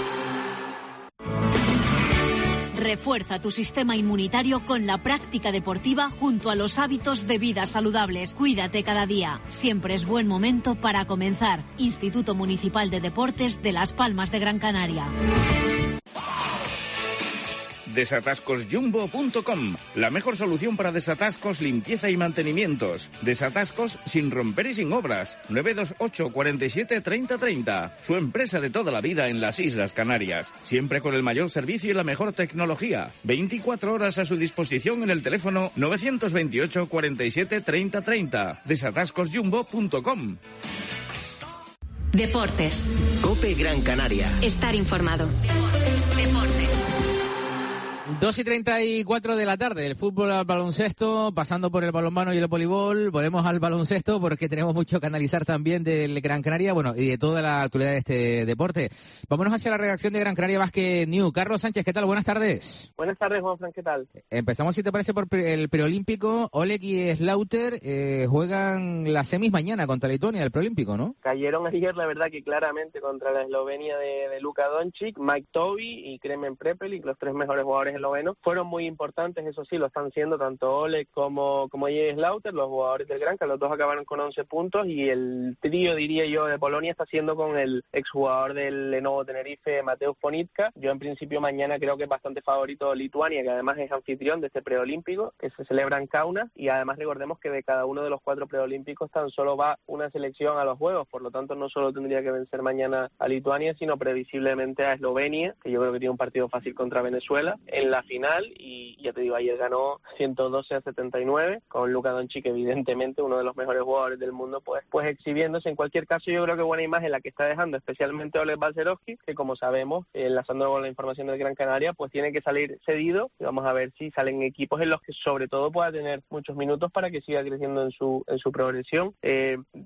Refuerza tu sistema inmunitario con la práctica deportiva junto a los hábitos de vida saludables. Cuídate cada día. Siempre es buen momento para comenzar. Instituto Municipal de Deportes de Las Palmas de Gran Canaria. desatascos jumbo punto com, la mejor solución para desatascos, limpieza y mantenimientos. Desatascos sin romper y sin obras. nueve dos ocho, cuarenta y siete, treinta, treinta. Su empresa de toda la vida en las Islas Canarias. Siempre con el mayor servicio y la mejor tecnología. veinticuatro horas a su disposición en el teléfono nueve dos ocho, cuarenta y siete, treinta, treinta. desatascos jumbo punto com. Deportes. COPE Gran Canaria. Estar informado. Deportes. Deportes. dos y treinta y cuatro de la tarde, el fútbol al baloncesto, pasando por el balonmano y el voleibol. Volvemos al baloncesto porque tenemos mucho que analizar también del Gran Canaria, bueno, y de toda la actualidad de este deporte. Vámonos hacia la redacción de Gran Canaria Basket News. Carlos Sánchez, ¿qué tal? Buenas tardes. Buenas tardes, Juanfran, ¿qué tal? Empezamos, si te parece, por el preolímpico. Oleg y Slaughter eh, juegan las semis mañana contra Lituania, el preolímpico, ¿no? Cayeron ayer, la verdad, que claramente contra la Eslovenia de, de Luka Doncic, Mike Toby y Kremen Prepelic, los tres mejores jugadores eslovenos, fueron muy importantes, eso sí, lo están siendo tanto Oleg como, como J. Slaughter, los jugadores del Gran, que los dos acabaron con once puntos, y el trío, diría yo, de Polonia está siendo con el exjugador del Lenovo Tenerife, Mateusz Ponitka. Yo en principio mañana creo que es bastante favorito Lituania, que además es anfitrión de este preolímpico, que se celebra en Kaunas, y además recordemos que de cada uno de los cuatro preolímpicos tan solo va una selección a los Juegos, por lo tanto no solo tendría que vencer mañana a Lituania, sino previsiblemente a Eslovenia, que yo creo que tiene un partido fácil contra Venezuela, en la final, y ya te digo, ayer ganó ciento doce a setenta y nueve, con Luka Doncic, evidentemente uno de los mejores jugadores del mundo, pues, pues exhibiéndose. En cualquier caso, yo creo que buena imagen la que está dejando, especialmente Oleg Balcerowski, que como sabemos, enlazando con la información del Gran Canaria, pues tiene que salir cedido, y vamos a ver si salen equipos en los que sobre todo pueda tener muchos minutos para que siga creciendo en su en su progresión. Eh,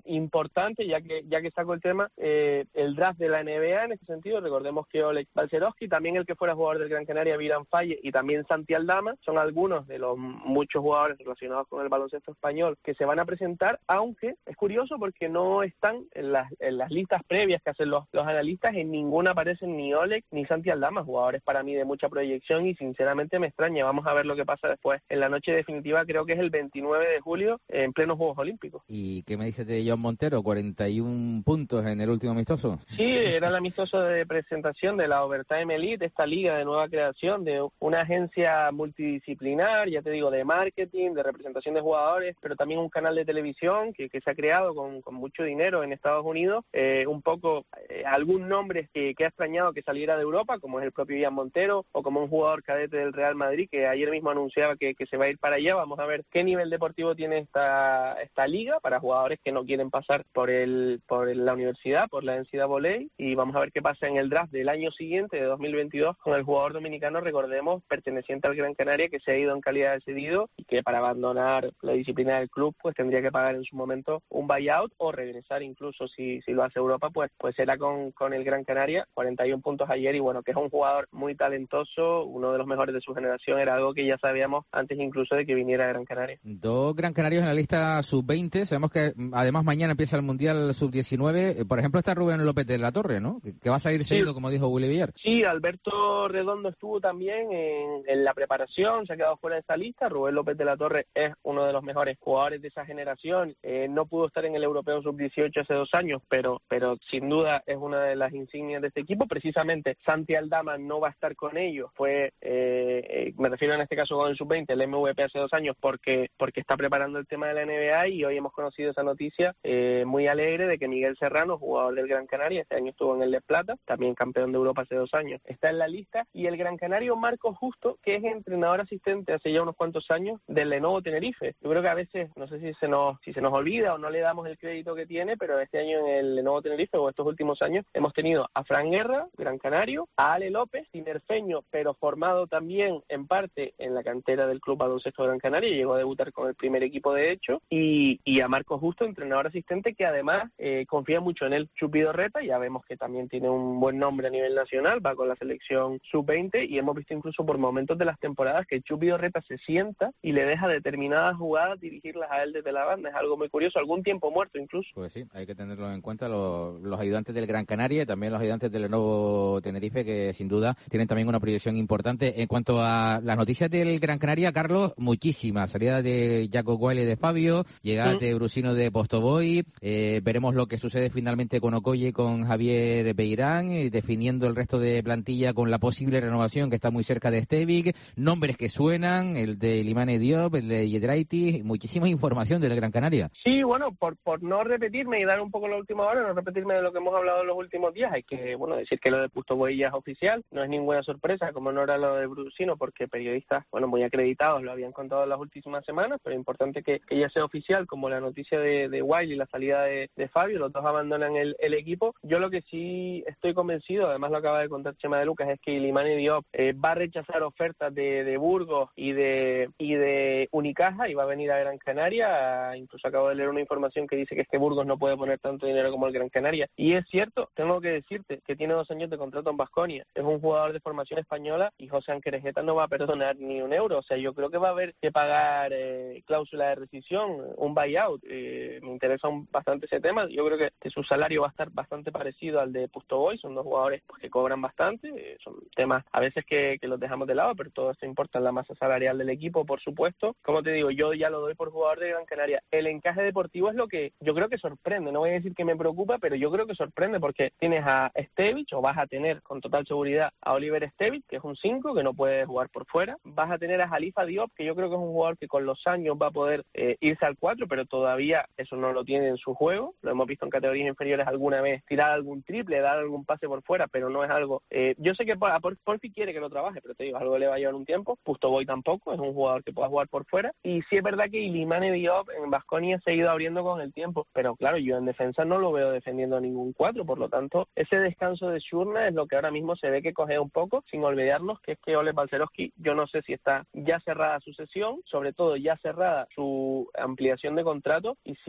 importante, ya que ya que saco el tema, eh, el draft de la N B A en este sentido. Recordemos que Oleg Balcerowski, también el que fuera jugador del Gran Canaria, Viran Faye, y también Santi Aldama, son algunos de los muchos jugadores relacionados con el baloncesto español que se van a presentar, aunque es curioso porque no están en las, en las listas previas que hacen los, los analistas, en ninguna aparecen ni Oleg ni Santi Aldama, jugadores para mí de mucha proyección, y sinceramente me extraña. Vamos a ver lo que pasa después. En la noche definitiva, creo que es el veintinueve de julio, en plenos Juegos Olímpicos. ¿Y qué me dices de John Montero? cuarenta y un puntos en el último amistoso. Sí, era el amistoso de presentación de la Overtime Elite, esta liga de nueva creación, de una agencia multidisciplinar, ya te digo, de marketing, de representación de jugadores, pero también un canal de televisión que, que se ha creado con, con mucho dinero en Estados Unidos. Eh, un poco, eh, algún nombre que, que ha extrañado que saliera de Europa, como es el propio Ian Montero, o como un jugador cadete del Real Madrid, que ayer mismo anunciaba que, que se va a ir para allá. Vamos a ver qué nivel deportivo tiene esta, esta liga para jugadores que no quieren pasar por el por la universidad, por la N C A A, y vamos a ver qué pasa en el draft del año siguiente, de dos mil veintidós, con el jugador dominicano, recordemos, perteneciente al Gran Canaria, que se ha ido en calidad de cedido y que para abandonar la disciplina del club pues tendría que pagar en su momento un buyout o regresar, incluso si, si lo hace Europa, pues pues será con, con el Gran Canaria. Cuarenta y un puntos ayer, y bueno, que es un jugador muy talentoso, uno de los mejores de su generación, era algo que ya sabíamos antes incluso de que viniera a Gran Canaria. Dos Gran Canarios en la lista sub veinte, sabemos que además mañana empieza el Mundial sub diecinueve, por ejemplo está Rubén López de la Torre, ¿no? Que, que va a salir sí. seguido, como dijo Willy Villar. Sí, Alberto Redondo estuvo también en, en la preparación, se ha quedado fuera de esa lista. Rubén López de la Torre es uno de los mejores jugadores de esa generación, eh, no pudo estar en el Europeo sub dieciocho hace dos años, pero pero sin duda es una de las insignias de este equipo. Precisamente Santi Aldama no va a estar con ellos, fue, eh, eh, me refiero en este caso con el sub veinte, el M V P hace dos años, porque porque está preparando el tema de la N B A, y hoy hemos conocido esa noticia eh, muy alegre de que Miguel Serrano, jugador del Gran Canaria, este año estuvo en el Les Plata, también campeón de Europa hace dos años, está en la lista, y el Gran Canario Marcos Justo, que es entrenador asistente hace ya unos cuantos años del Lenovo Tenerife. Yo creo que a veces, no sé si se nos si se nos olvida o no le damos el crédito que tiene, pero este año en el Lenovo Tenerife, o estos últimos años, hemos tenido a Fran Guerra, Gran Canario, a Ale López, tinerfeño, pero formado también en parte en la cantera del Club Baloncesto Gran Canaria, llegó a debutar con el primer equipo de hecho, y, y a Marcos Justo, entrenador asistente, que además eh, confía mucho en él. Chupi Dorreta, ya vemos que también tiene un buen nombre a nivel nacional, va con la selección sub veinte, y hemos visto incluso por momentos de las temporadas que Chupi Dorreta se sienta y le deja determinadas jugadas dirigirlas a él desde la banda. Es algo muy curioso, algún tiempo muerto incluso. Pues sí, hay que tenerlo en cuenta los, los ayudantes del Gran Canaria y también los ayudantes del Lenovo Tenerife, que sin duda tienen también una proyección importante. En cuanto a las noticias del Gran Canaria, Carlos, muchísimas. Salida de Jaco Guayle de Fabio, llegada sí. de Brusino de Postoboy, eh, veremos lo que sucede finalmente con Okoye, con Javier Beirán, eh, definiendo el resto de plantilla con la posible renovación que está muy cerca de Stevic, nombres que suenan, el de Limane Diop, el de Yedraitis, muchísima información del Gran Canaria. Sí, bueno, por, por no repetirme y dar un poco la última hora, no repetirme de lo que hemos hablado en los últimos días, hay que, bueno, decir que lo de Postoboy ya es oficial, no es ninguna sorpresa, como no era lo de Brusino, porque periodistas, bueno, muy acreditados lo habían contado en las últimas semanas, pero es importante que, que ya sea oficial, como la noticia de, de Wiley y la salida de, de Fabio, los dos abandonan el, el equipo. Yo lo que sí estoy convencido, además lo acaba de contar Chema de Lucas, es que Ilimane Diop eh, va a rechazar ofertas de, de Burgos y de y de Unicaja y va a venir a Gran Canaria. Incluso acabo de leer una información que dice que es que Burgos no puede poner tanto dinero como el Gran Canaria, y es cierto. Tengo que decirte que tiene dos años de contrato en Baskonia, es un jugador de formación española, y José Anquerejeta no va a perdonar ni un euro. O sea, yo creo que va a haber que pagar eh, cláusula de rescisión, un buyout. Eh, me interesa un, bastante ese tema. Yo creo que, que su salario va a estar bastante parecido al de Postoboy. Son dos jugadores pues, que cobran bastante. Eh, son temas a veces que, que los dejamos de lado, pero todo esto importa en la masa salarial del equipo, por supuesto. Como te digo, yo ya lo doy por jugador de Gran Canaria. El encaje deportivo es lo que yo creo que sorprende. No voy a decir que me preocupa, pero yo creo que sorprende, porque tienes a Stevic, o vas a tener con total seguridad a Oliver Stevic, que es un cinco, que no puede jugar por fuera. Vas a tener a Jalifa Diop, que yo creo que es un jugador que con los años va a poder eh, irse al cuatro, pero todavía eso no lo tiene en su juego. Lo hemos visto en categorías inferiores alguna vez, tirar algún triple, dar algún pase por fuera, pero no es algo... Eh, yo sé que por, por, Porfi quiere que lo trabaje, pero te digo, algo le va a llevar un tiempo. Postoboy tampoco, es un jugador que pueda jugar por fuera. Y sí es verdad que Ilimane Diop en Baskonia se ha ido abriendo con el tiempo, pero claro, yo en defensa no lo veo defendiendo a ningún cuatro, por lo tanto, ese descanso de Shurna es lo que ahora mismo se ve que coge un poco, sin olvidarnos que es que Oleg Balcerowski, yo no sé si está ya cerrada su sesión, sobre todo ya cerrada su ampliación de contrato, y si al polaco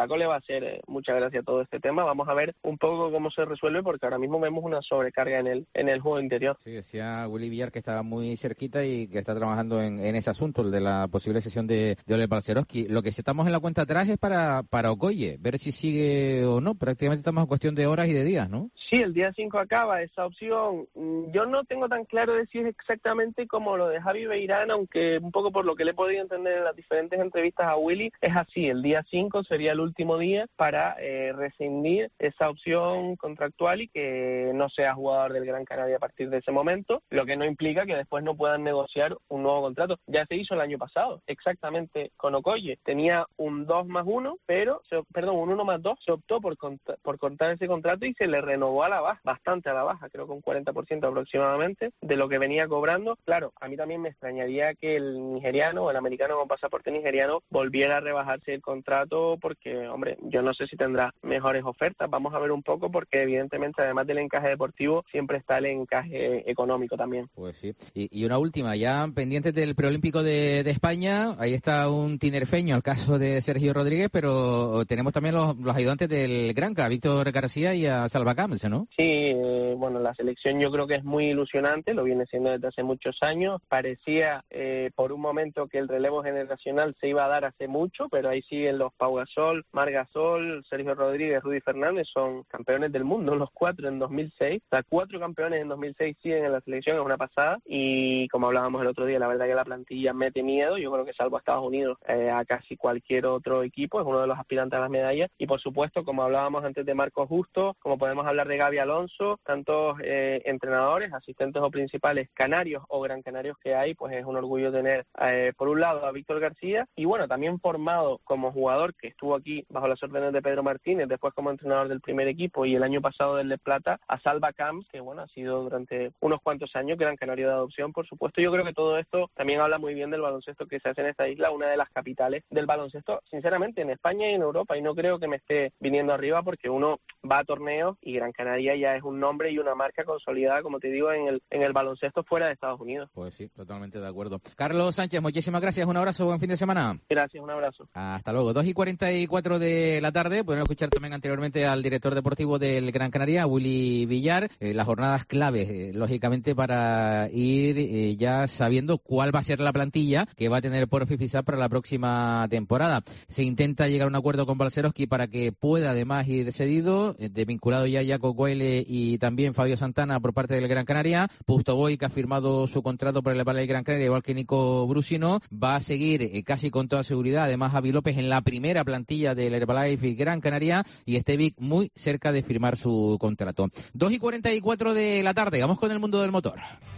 Flaco le va a hacer eh, mucha gracia todo este tema. Vamos a ver un poco cómo se resuelve, porque ahora mismo vemos una sobrecarga en el en el juego interior. Sí, decía Willy Villar que estaba muy cerquita y que está trabajando en, en ese asunto, el de la posible sesión de, de Oleg Balcerowski. Lo que sí estamos en la cuenta atrás es para, para Okoye, ver si sigue o no. Prácticamente estamos en cuestión de horas y de días, ¿no? Sí, el día cinco acaba esa opción. Yo no tengo tan claro de si es exactamente como lo de Javi Beirán, aunque un poco por lo que le he podido entender en las diferentes entrevistas a Willy, es así. El día cinco sería el último día para eh, rescindir esa opción contractual y que no sea jugador del Gran Canaria a partir de ese momento, lo que no implica que después no puedan negociar un nuevo contrato. Ya se hizo el año pasado, exactamente con Okoye. Tenía un dos más uno, pero, se, perdón, un uno más dos, se optó por, cont- por cortar ese contrato y se le renovó a la baja, bastante a la baja, creo que un cuarenta por ciento aproximadamente de lo que venía cobrando. Claro, a mí también me extrañaría que el nigeriano o el americano con pasaporte nigeriano volviera a rebajarse el contrato, porque, hombre, yo no sé si tendrá mejores ofertas. Vamos a ver un poco, porque evidentemente además del encaje deportivo siempre está el encaje económico también. Pues sí. Y, y una última, ya pendientes del preolímpico de, de España, ahí está un tinerfeño, el caso de Sergio Rodríguez, pero tenemos también los, los ayudantes del Granca, a Víctor García y a Salva Camps, ¿no? Sí, eh, bueno, la selección yo creo que es muy ilusionante, lo viene siendo desde hace muchos años. Parecía eh, por un momento que el relevo generacional se iba a dar hace mucho, pero ahí siguen los Pau Gasol, Marc Gasol, Sergio Rodríguez, Rudy Fernández, son campeones del mundo, los cuatro en dos mil seis. O sea, cuatro campeones en dos mil seis siguen en la selección, es una pasada. Y como hablábamos el otro día, la verdad que la plantilla mete miedo. Yo creo que salvo a Estados Unidos, eh, a casi cualquier otro equipo, es uno de los aspirantes a las medallas. Y por supuesto, como hablábamos antes de Marcos Justo, como podemos hablar de Gaby Alonso, tantos eh, entrenadores, asistentes o principales canarios o gran canarios que hay, pues es un orgullo tener eh, por un lado a Víctor García, y bueno, también formado como jugador, que estuvo aquí bajo las órdenes de Pedro Martínez, después como entrenador del primer equipo y el año pasado del de Plata, a Salva Camps, que bueno, ha sido durante unos cuantos años gran canario de adopción. Por supuesto, yo creo que todo esto también habla muy bien del baloncesto que se hace en esta isla, una de las capitales del baloncesto, sinceramente, en España y en Europa, y no creo que me esté viniendo arriba, porque uno va a torneos y Gran Canaria ya es un nombre y una marca consolidada, como te digo, en el en el baloncesto fuera de Estados Unidos. Pues sí, totalmente de acuerdo. Carlos Sánchez, muchísimas gracias, un abrazo, buen fin de semana. Gracias, un abrazo. Hasta luego. dos y cuarenta y cuatro de la tarde, podemos escuchar también anteriormente al director deportivo del Gran Canaria, Willy Villar, eh, las jornadas claves, eh, lógicamente, para ir eh, ya sabiendo cuál va a ser la plantilla que va a tener por Fifisap para la próxima temporada. Se intenta llegar a un acuerdo con Balcerowski para que pueda además ir cedido, eh, de vinculado ya Jaco Coelho y también Fabio Santana por parte del Gran Canaria. Pustoboy, que ha firmado su contrato por el Herbalife Gran Canaria, igual que Nico Brusino, va a seguir eh, casi con toda seguridad, además Javi López en la primera plantilla del Herbalife Gran Canaria, y Estevic muy cerca de firmar su contrato. dos y cuarenta y cuatro de la tarde, vamos con el mundo del motor.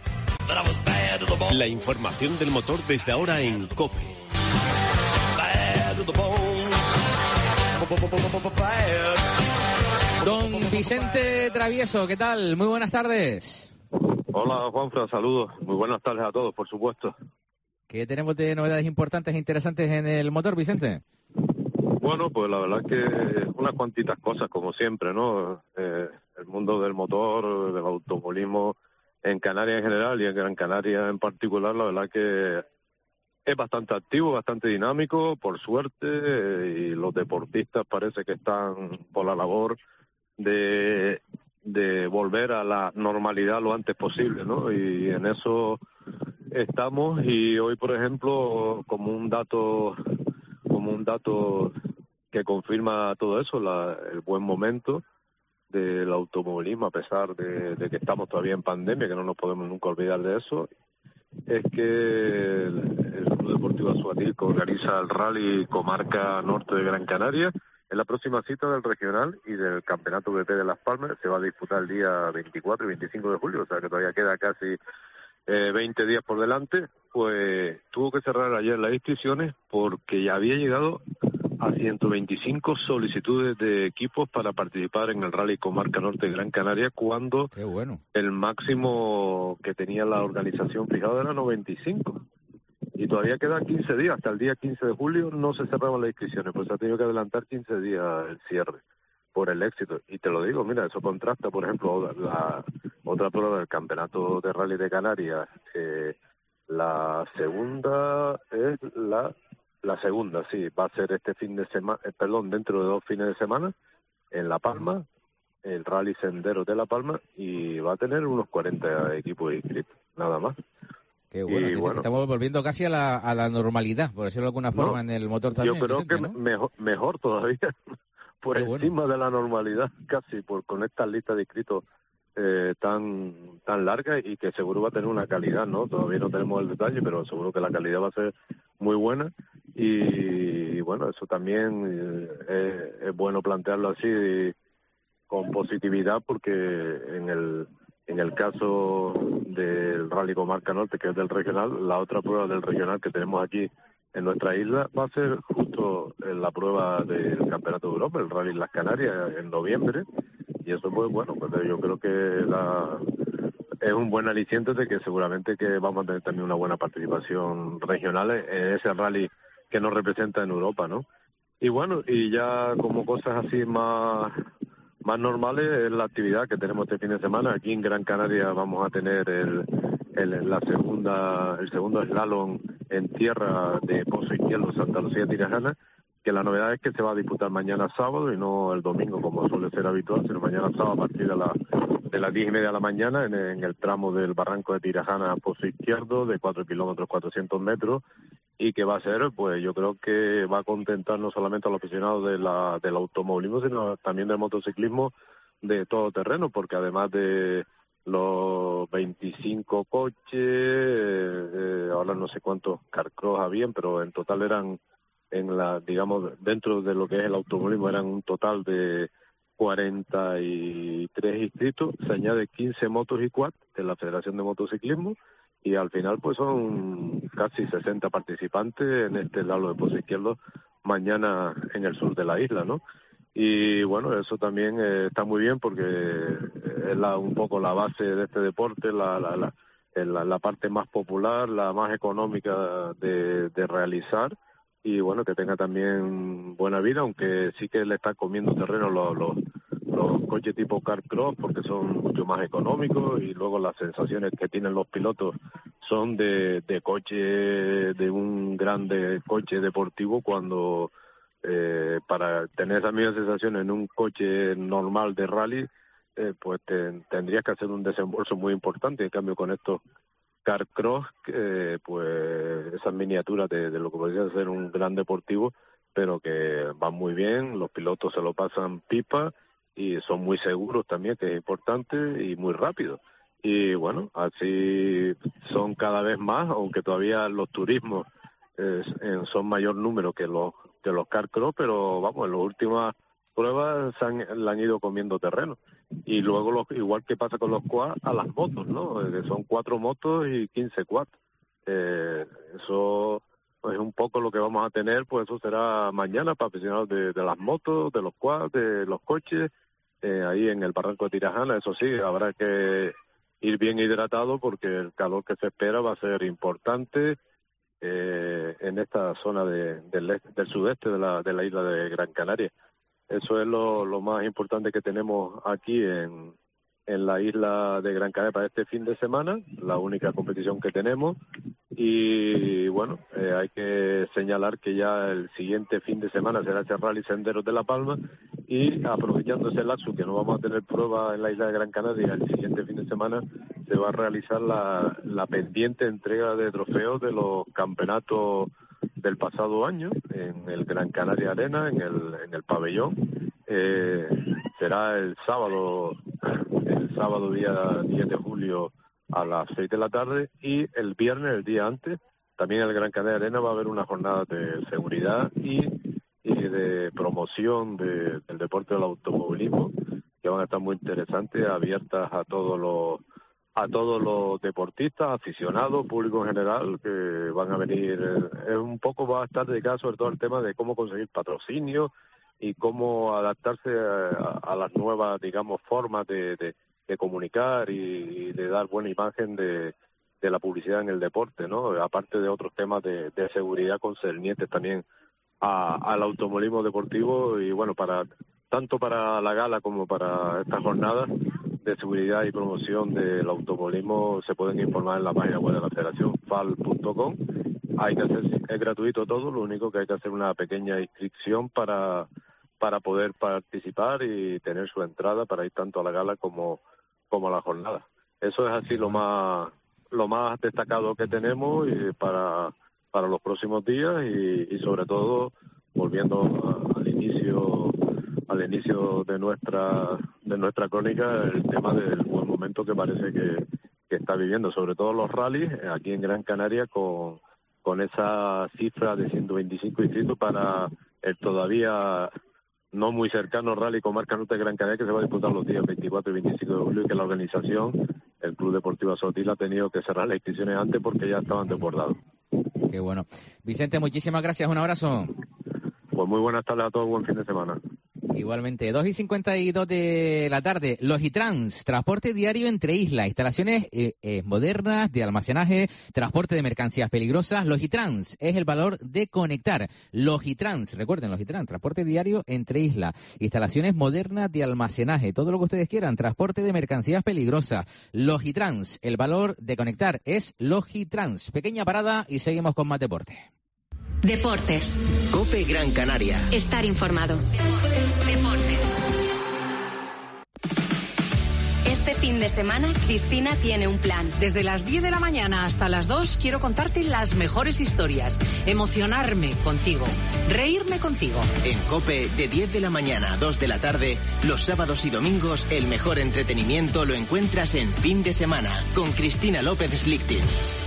La información del motor desde ahora en COPE. Don Vicente Travieso, ¿qué tal? Muy buenas tardes. Hola, Juanfran, saludos. Muy buenas tardes a todos, por supuesto. ¿Qué tenemos de novedades importantes e interesantes en el motor, Vicente? Bueno, pues la verdad que unas cuantitas cosas, como siempre, ¿no? Eh, el mundo del motor, del automovilismo en Canarias en general y en Gran Canaria en particular, la verdad que es bastante activo, bastante dinámico, por suerte, eh, y los deportistas parece que están por la labor de, de volver a la normalidad lo antes posible, ¿no? Y en eso estamos, y hoy, por ejemplo, como un dato, como un dato que confirma todo eso, la, el buen momento del automovilismo, a pesar de, de que estamos todavía en pandemia, que no nos podemos nunca olvidar de eso, es que el, el Club Deportivo Azuatilco organiza el Rally Comarca Norte de Gran Canaria. En la próxima cita del regional y del Campeonato B P de Las Palmas se va a disputar el día veinticuatro y veinticinco de julio, o sea que todavía queda casi eh, veinte días por delante. Pues tuvo que cerrar ayer las inscripciones porque ya había llegado a ciento veinticinco solicitudes de equipos para participar en el Rally Comarca Norte de Gran Canaria, cuando Qué bueno. el máximo que tenía la organización fijado era noventa y cinco. Y todavía quedan quince días, hasta el día quince de julio no se cerraban las inscripciones, pues se ha tenido que adelantar quince días el cierre por el éxito. Y te lo digo, mira, eso contrasta, por ejemplo, la otra prueba del Campeonato de Rally de Canarias. Eh, la segunda es la La segunda, sí, va a ser este fin de semana, eh, perdón, dentro de dos fines de semana, en La Palma, el Rally Sendero de La Palma, y va a tener unos cuarenta equipos inscritos, nada más. Qué bueno, y dice bueno, que estamos volviendo casi a la, a la normalidad, por decirlo de alguna forma, no, en el motor también. Yo creo Vicente, que ¿no? mejor, mejor todavía, por Qué encima bueno. de la normalidad, casi, por con estas listas de inscritos eh, tan tan largas, y que seguro va a tener una calidad, ¿no? Todavía no tenemos el detalle, pero seguro que la calidad va a ser muy buena. Y bueno, eso también eh, es, es bueno plantearlo así, con positividad, porque en el en el caso del Rally Comarca Norte, que es del regional, la otra prueba del regional que tenemos aquí en nuestra isla va a ser justo en la prueba del Campeonato de Europa, el Rally Las Canarias, en noviembre, y eso pues bueno, pues yo creo que la, es un buen aliciente de que seguramente que vamos a tener también una buena participación regional en ese rally que nos representa en Europa, ¿no? Y bueno, y ya como cosas así más más normales es la actividad que tenemos este fin de semana. Aquí en Gran Canaria vamos a tener el, el la segunda el segundo slalom en tierra de Pozo Izquierdo, Santa Lucía Tirajana, que la novedad es que se va a disputar mañana sábado y no el domingo como suele ser habitual, sino mañana sábado a partir de, la, de las diez y media de la mañana en, en el tramo del barranco de Tirajana a Pozo Izquierdo de cuatro kilómetros cuatrocientos metros, y que va a ser, pues yo creo que va a contentar no solamente a los aficionados de la, del automovilismo, sino también del motociclismo de todo terreno, porque además de los veinticinco coches, eh, ahora no sé cuántos carcross habían, pero en total eran, en la digamos, dentro de lo que es el automovilismo, eran un total de cuarenta y tres inscritos, se añade quince motos y quad de la Federación de Motociclismo, y al final pues son casi sesenta participantes en este lado de Pozo Izquierdo mañana en el sur de la isla, ¿no? Y bueno, eso también eh, está muy bien, porque es la, un poco la base de este deporte, la, la, la, la, la parte más popular, la más económica de, de realizar, y bueno, que tenga también buena vida, aunque sí que le está comiendo terreno los, los, los coches tipo Car Cross, porque son mucho más económicos, y luego las sensaciones que tienen los pilotos son de, de coche, de un grande coche deportivo, cuando eh, para tener esas mismas sensaciones en un coche normal de rally, eh, pues te, tendrías que hacer un desembolso muy importante. En cambio, con estos Car Cross, eh, pues esas miniaturas de, de lo que podría ser un gran deportivo, pero que van muy bien, los pilotos se lo pasan pipa y son muy seguros también, que es importante, y muy rápidos. Y bueno, así son cada vez más, aunque todavía los turismos eh, son mayor número que los que los Car Cross, pero vamos, en las últimas pruebas se han, le han ido comiendo terreno. Y luego, los, igual que pasa con los quad, a las motos, ¿no? Eh, son cuatro motos y quince quad. Eh, eso es un poco lo que vamos a tener, pues eso será mañana para aficionados de, de las motos, de los quads, de los coches, eh, ahí en el barranco de Tirajana. Eso sí, habrá que ir bien hidratado, porque el calor que se espera va a ser importante eh, en esta zona de, del, del sudeste de la, de la isla de Gran Canaria. Eso es lo, lo más importante que tenemos aquí en, en la isla de Gran Canaria para este fin de semana, la única competición que tenemos. Y bueno, eh, hay que señalar que ya el siguiente fin de semana será ese Rally Senderos de La Palma, y aprovechando ese lapso que no vamos a tener prueba en la isla de Gran Canaria, el siguiente fin de semana se va a realizar la, la pendiente entrega de trofeos de los campeonatos del pasado año en el Gran Canaria Arena, en el en el pabellón. Eh, será el sábado, el sábado día diez de julio a las seis de la tarde, y el viernes, el día antes, también en el Gran Canaria Arena va a haber una jornada de seguridad y, y de promoción de, del deporte del automovilismo, que van a estar muy interesantes, abiertas a todos los a todos los deportistas, aficionados, público en general, que van a venir. Es un poco, va a estar dedicado sobre todo al tema de cómo conseguir patrocinio y cómo adaptarse a, a las nuevas, digamos, formas de, de, de comunicar y, y de dar buena imagen de, de la publicidad en el deporte, ¿no? Aparte de otros temas de, de seguridad concernientes también a, al automovilismo deportivo. Y bueno, para tanto para la gala como para estas jornadas de seguridad y promoción del automovilismo se pueden informar en la página web de la Federación, fal punto com, hay que hacer, es gratuito todo, lo único que hay que hacer una pequeña inscripción para para poder participar y tener su entrada para ir tanto a la gala como como a la jornada. Eso es así lo más lo más destacado que tenemos y para para los próximos días y, y sobre todo volviendo a, al inicio al inicio de nuestra de nuestra crónica, el tema del buen momento que parece que, que está viviendo, sobre todo los rallies aquí en Gran Canaria con con esa cifra de ciento veinticinco inscritos para el todavía no muy cercano Rally Comarca Norte de Gran Canaria, que se va a disputar los días veinticuatro y veinticinco de julio, y que la organización, el Club Deportivo Sotil, ha tenido que cerrar las inscripciones antes porque ya estaban desbordados. Qué bueno. Vicente, muchísimas gracias, un abrazo. Pues muy buenas tardes a todos, buen fin de semana. Igualmente, dos y cincuenta y dos de la tarde. Logitrans, transporte diario entre islas, instalaciones eh, eh, modernas de almacenaje, transporte de mercancías peligrosas. Logitrans es el valor de conectar. Logitrans, recuerden, Logitrans, transporte diario entre islas, instalaciones modernas de almacenaje, todo lo que ustedes quieran, transporte de mercancías peligrosas. Logitrans, el valor de conectar es Logitrans. Pequeña parada y seguimos con más deporte. Deportes. COPE Gran Canaria. Estar informado. Deportes. Este fin de semana, Cristina tiene un plan. Desde las diez de la mañana hasta las dos quiero contarte las mejores historias, emocionarme contigo, reírme contigo. En COPE, de diez de la mañana a dos de la tarde, los sábados y domingos, el mejor entretenimiento lo encuentras en Fin de Semana, con Cristina López Slichting.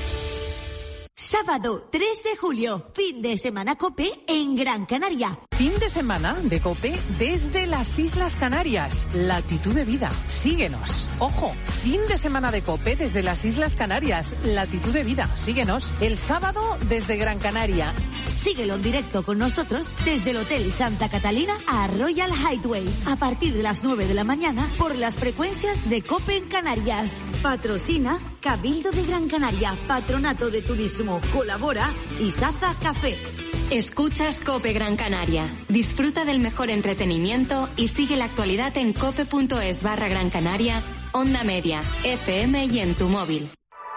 Sábado tres de julio, fin de semana COPE en Gran Canaria. Fin de semana de COPE desde las Islas Canarias. Latitud de vida. Síguenos. Ojo, fin de semana de COPE desde las Islas Canarias. Latitud de vida. Síguenos. El sábado desde Gran Canaria. Síguelo en directo con nosotros desde el Hotel Santa Catalina a Royal Highway. A partir de las nueve de la mañana por las frecuencias de COPE en Canarias. Patrocina Cabildo de Gran Canaria. Patronato de Turismo. Colabora Isaza Café. Escuchas COPE Gran Canaria. Disfruta del mejor entretenimiento y sigue la actualidad en cope.es barra Gran Canaria, Onda Media, F M y en tu móvil.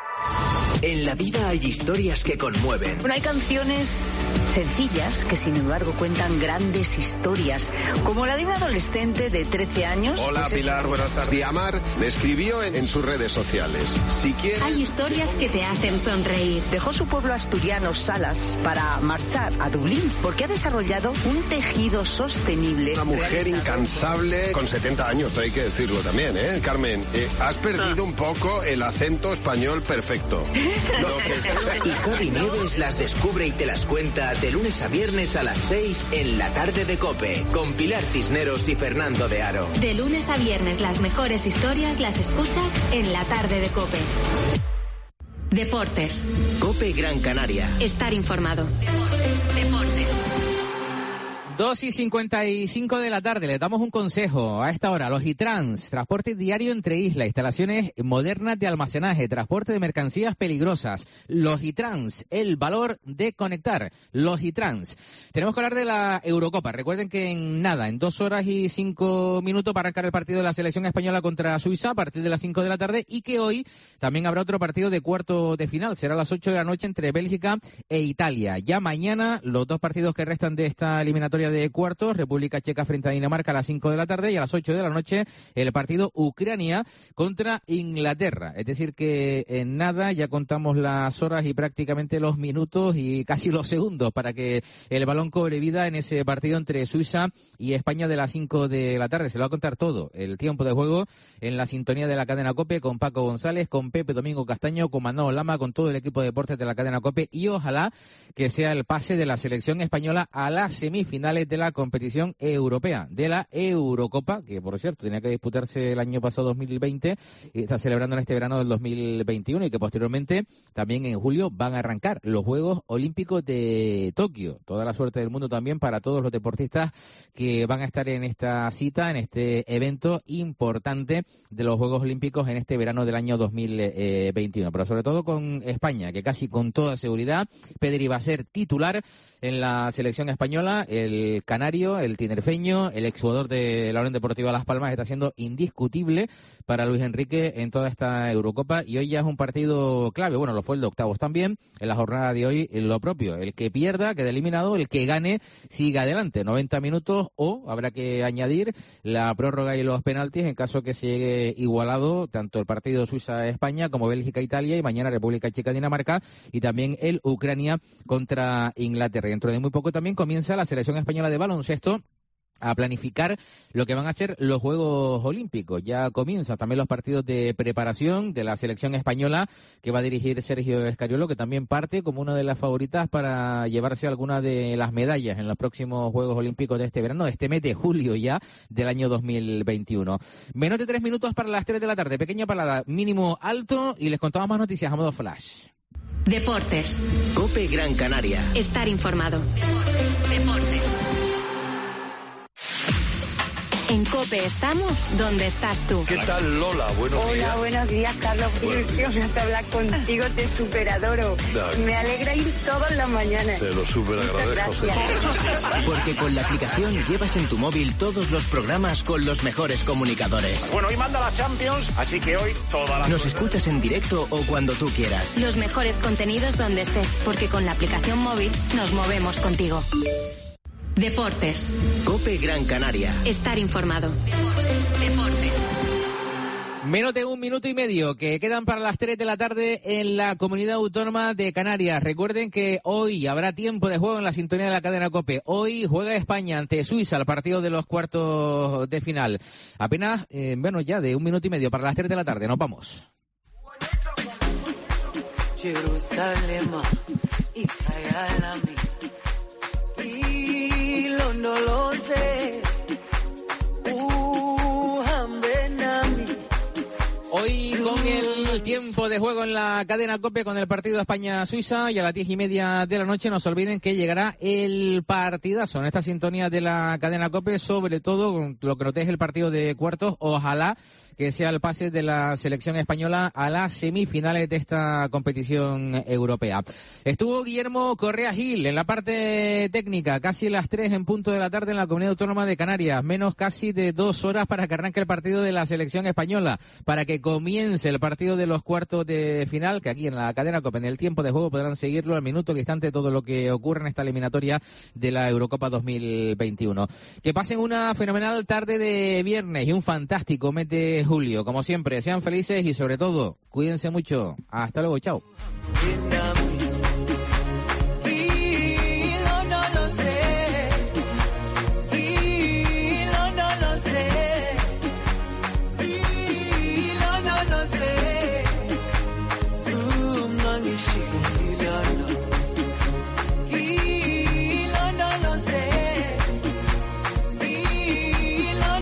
En la vida hay historias que conmueven. Bueno, hay canciones sencillas que sin embargo cuentan grandes historias, como la de un adolescente de trece años. Hola pues Pilar, eso. buenas tardes. Diamar me escribió en, en sus redes sociales. Si quieres... Hay historias que te hacen sonreír. Dejó su pueblo asturiano, Salas, para marchar a Dublín, porque ha desarrollado un tejido sostenible. Una mujer incansable con setenta años, hay que decirlo también, ¿eh? Carmen, eh, has perdido un poco el acento español perfecto. Y Javi Nieves las descubre y te las cuenta de lunes a viernes a las seis en la tarde de COPE, con Pilar Cisneros y Fernando de Aro. De lunes a viernes las mejores historias las escuchas en la tarde de COPE. Deportes. COPE Gran Canaria. Estar informado. Deportes. Deportes. dos y cincuenta y cinco de la tarde, les damos un consejo a esta hora. Logitrans, transporte diario entre islas, instalaciones modernas de almacenaje, transporte de mercancías peligrosas. Logitrans, el valor de conectar. Logitrans. Tenemos que hablar de la Eurocopa. Recuerden que en nada, en dos horas y cinco minutos para arrancar el partido de la selección española contra Suiza a partir de las cinco de la tarde, y que hoy también habrá otro partido de cuarto de final. Será a las ocho de la noche entre Bélgica e Italia. Ya mañana los dos partidos que restan de esta eliminatoria de cuartos, República Checa frente a Dinamarca a las cinco de la tarde, y a las ocho de la noche el partido Ucrania contra Inglaterra. Es decir que en nada ya contamos las horas y prácticamente los minutos y casi los segundos para que el balón cobre vida en ese partido entre Suiza y España de las cinco de la tarde. Se lo va a contar todo el tiempo de juego en la sintonía de la cadena COPE, con Paco González, con Pepe Domingo Castaño, con Manolo Lama, con todo el equipo de deportes de la cadena COPE, y ojalá que sea el pase de la selección española a las semifinales de la competición europea, de la Eurocopa, que por cierto tenía que disputarse el año pasado dos mil veinte y está celebrando en este verano del dos mil veintiuno, y que posteriormente también en julio van a arrancar los Juegos Olímpicos de Tokio. Toda la suerte del mundo también para todos los deportistas que van a estar en esta cita, en este evento importante de los Juegos Olímpicos en este verano del año dos mil veintiuno, pero sobre todo con España, que casi con toda seguridad Pedri va a ser titular en la selección española. El el canario, el tinerfeño, el exjugador de la Unión Deportiva Las Palmas, está siendo indiscutible para Luis Enrique en toda esta Eurocopa, y hoy ya es un partido clave. Bueno, lo fue el de octavos también, en la jornada de hoy lo propio. El que pierda queda eliminado, el que gane sigue adelante. noventa minutos, o habrá que añadir la prórroga y los penaltis en caso que se llegue igualado tanto el partido Suiza-España como Bélgica-Italia, y mañana República Checa-Dinamarca, y también el Ucrania contra Inglaterra. Dentro de muy poco también comienza la selección española de baloncesto a planificar lo que van a ser los Juegos Olímpicos. Ya comienzan también los partidos de preparación de la selección española, que va a dirigir Sergio Escariolo, que también parte como una de las favoritas para llevarse alguna de las medallas en los próximos Juegos Olímpicos de este verano, este mes de julio ya del año dos mil veintiuno. Menos de tres minutos para las tres de la tarde. Pequeña parada, mínimo alto, y les contamos más noticias a modo flash. Deportes. COPE Gran Canaria. Estar informado. Deportes. Deportes. En COPE estamos donde estás tú. ¿Qué tal, Lola? Buenos Hola, días. Hola, buenos días, Carlos. Qué ilusión me hace hablar contigo, te superadoro. Dale. Me alegra ir todas las mañanas. Te lo súper agradezco. Porque con la aplicación llevas en tu móvil todos los programas con los mejores comunicadores. Bueno, hoy manda la Champions, así que hoy toda la... Nos escuchas en directo o cuando tú quieras. Los mejores contenidos donde estés, porque con la aplicación móvil nos movemos contigo. Deportes. COPE Gran Canaria. Estar informado. Deportes. Deportes. Menos de un minuto y medio que quedan para las tres de la tarde en la Comunidad Autónoma de Canarias. Recuerden que hoy habrá tiempo de juego en la sintonía de la cadena COPE. Hoy juega España ante Suiza, el partido de los cuartos de final. Apenas, eh, bueno, ya de un minuto y medio para las tres de la tarde. Nos vamos. Jerusalén, no lo sé. Hoy con el tiempo de juego en la cadena COPE con el partido España-Suiza, y a las diez y media de la noche no se olviden que llegará el partidazo en esta sintonía de la cadena COPE, sobre todo con lo que nos deje el partido de cuartos. Ojalá que sea el pase de la selección española a las semifinales de esta competición europea. Estuvo Guillermo Correa Gil en la parte técnica, casi las tres en punto de la tarde en la Comunidad Autónoma de Canarias, menos casi de dos horas para que arranque el partido de la selección española, para que comience el partido de los cuartos de final, que aquí en la cadena COPE en el tiempo de juego podrán seguirlo al minuto, al instante, todo lo que ocurre en esta eliminatoria de la Eurocopa dos mil veintiuno. Que pasen una fenomenal tarde de viernes y un fantástico mes de julio. Como siempre, sean felices y sobre todo, cuídense mucho. Hasta luego, chao.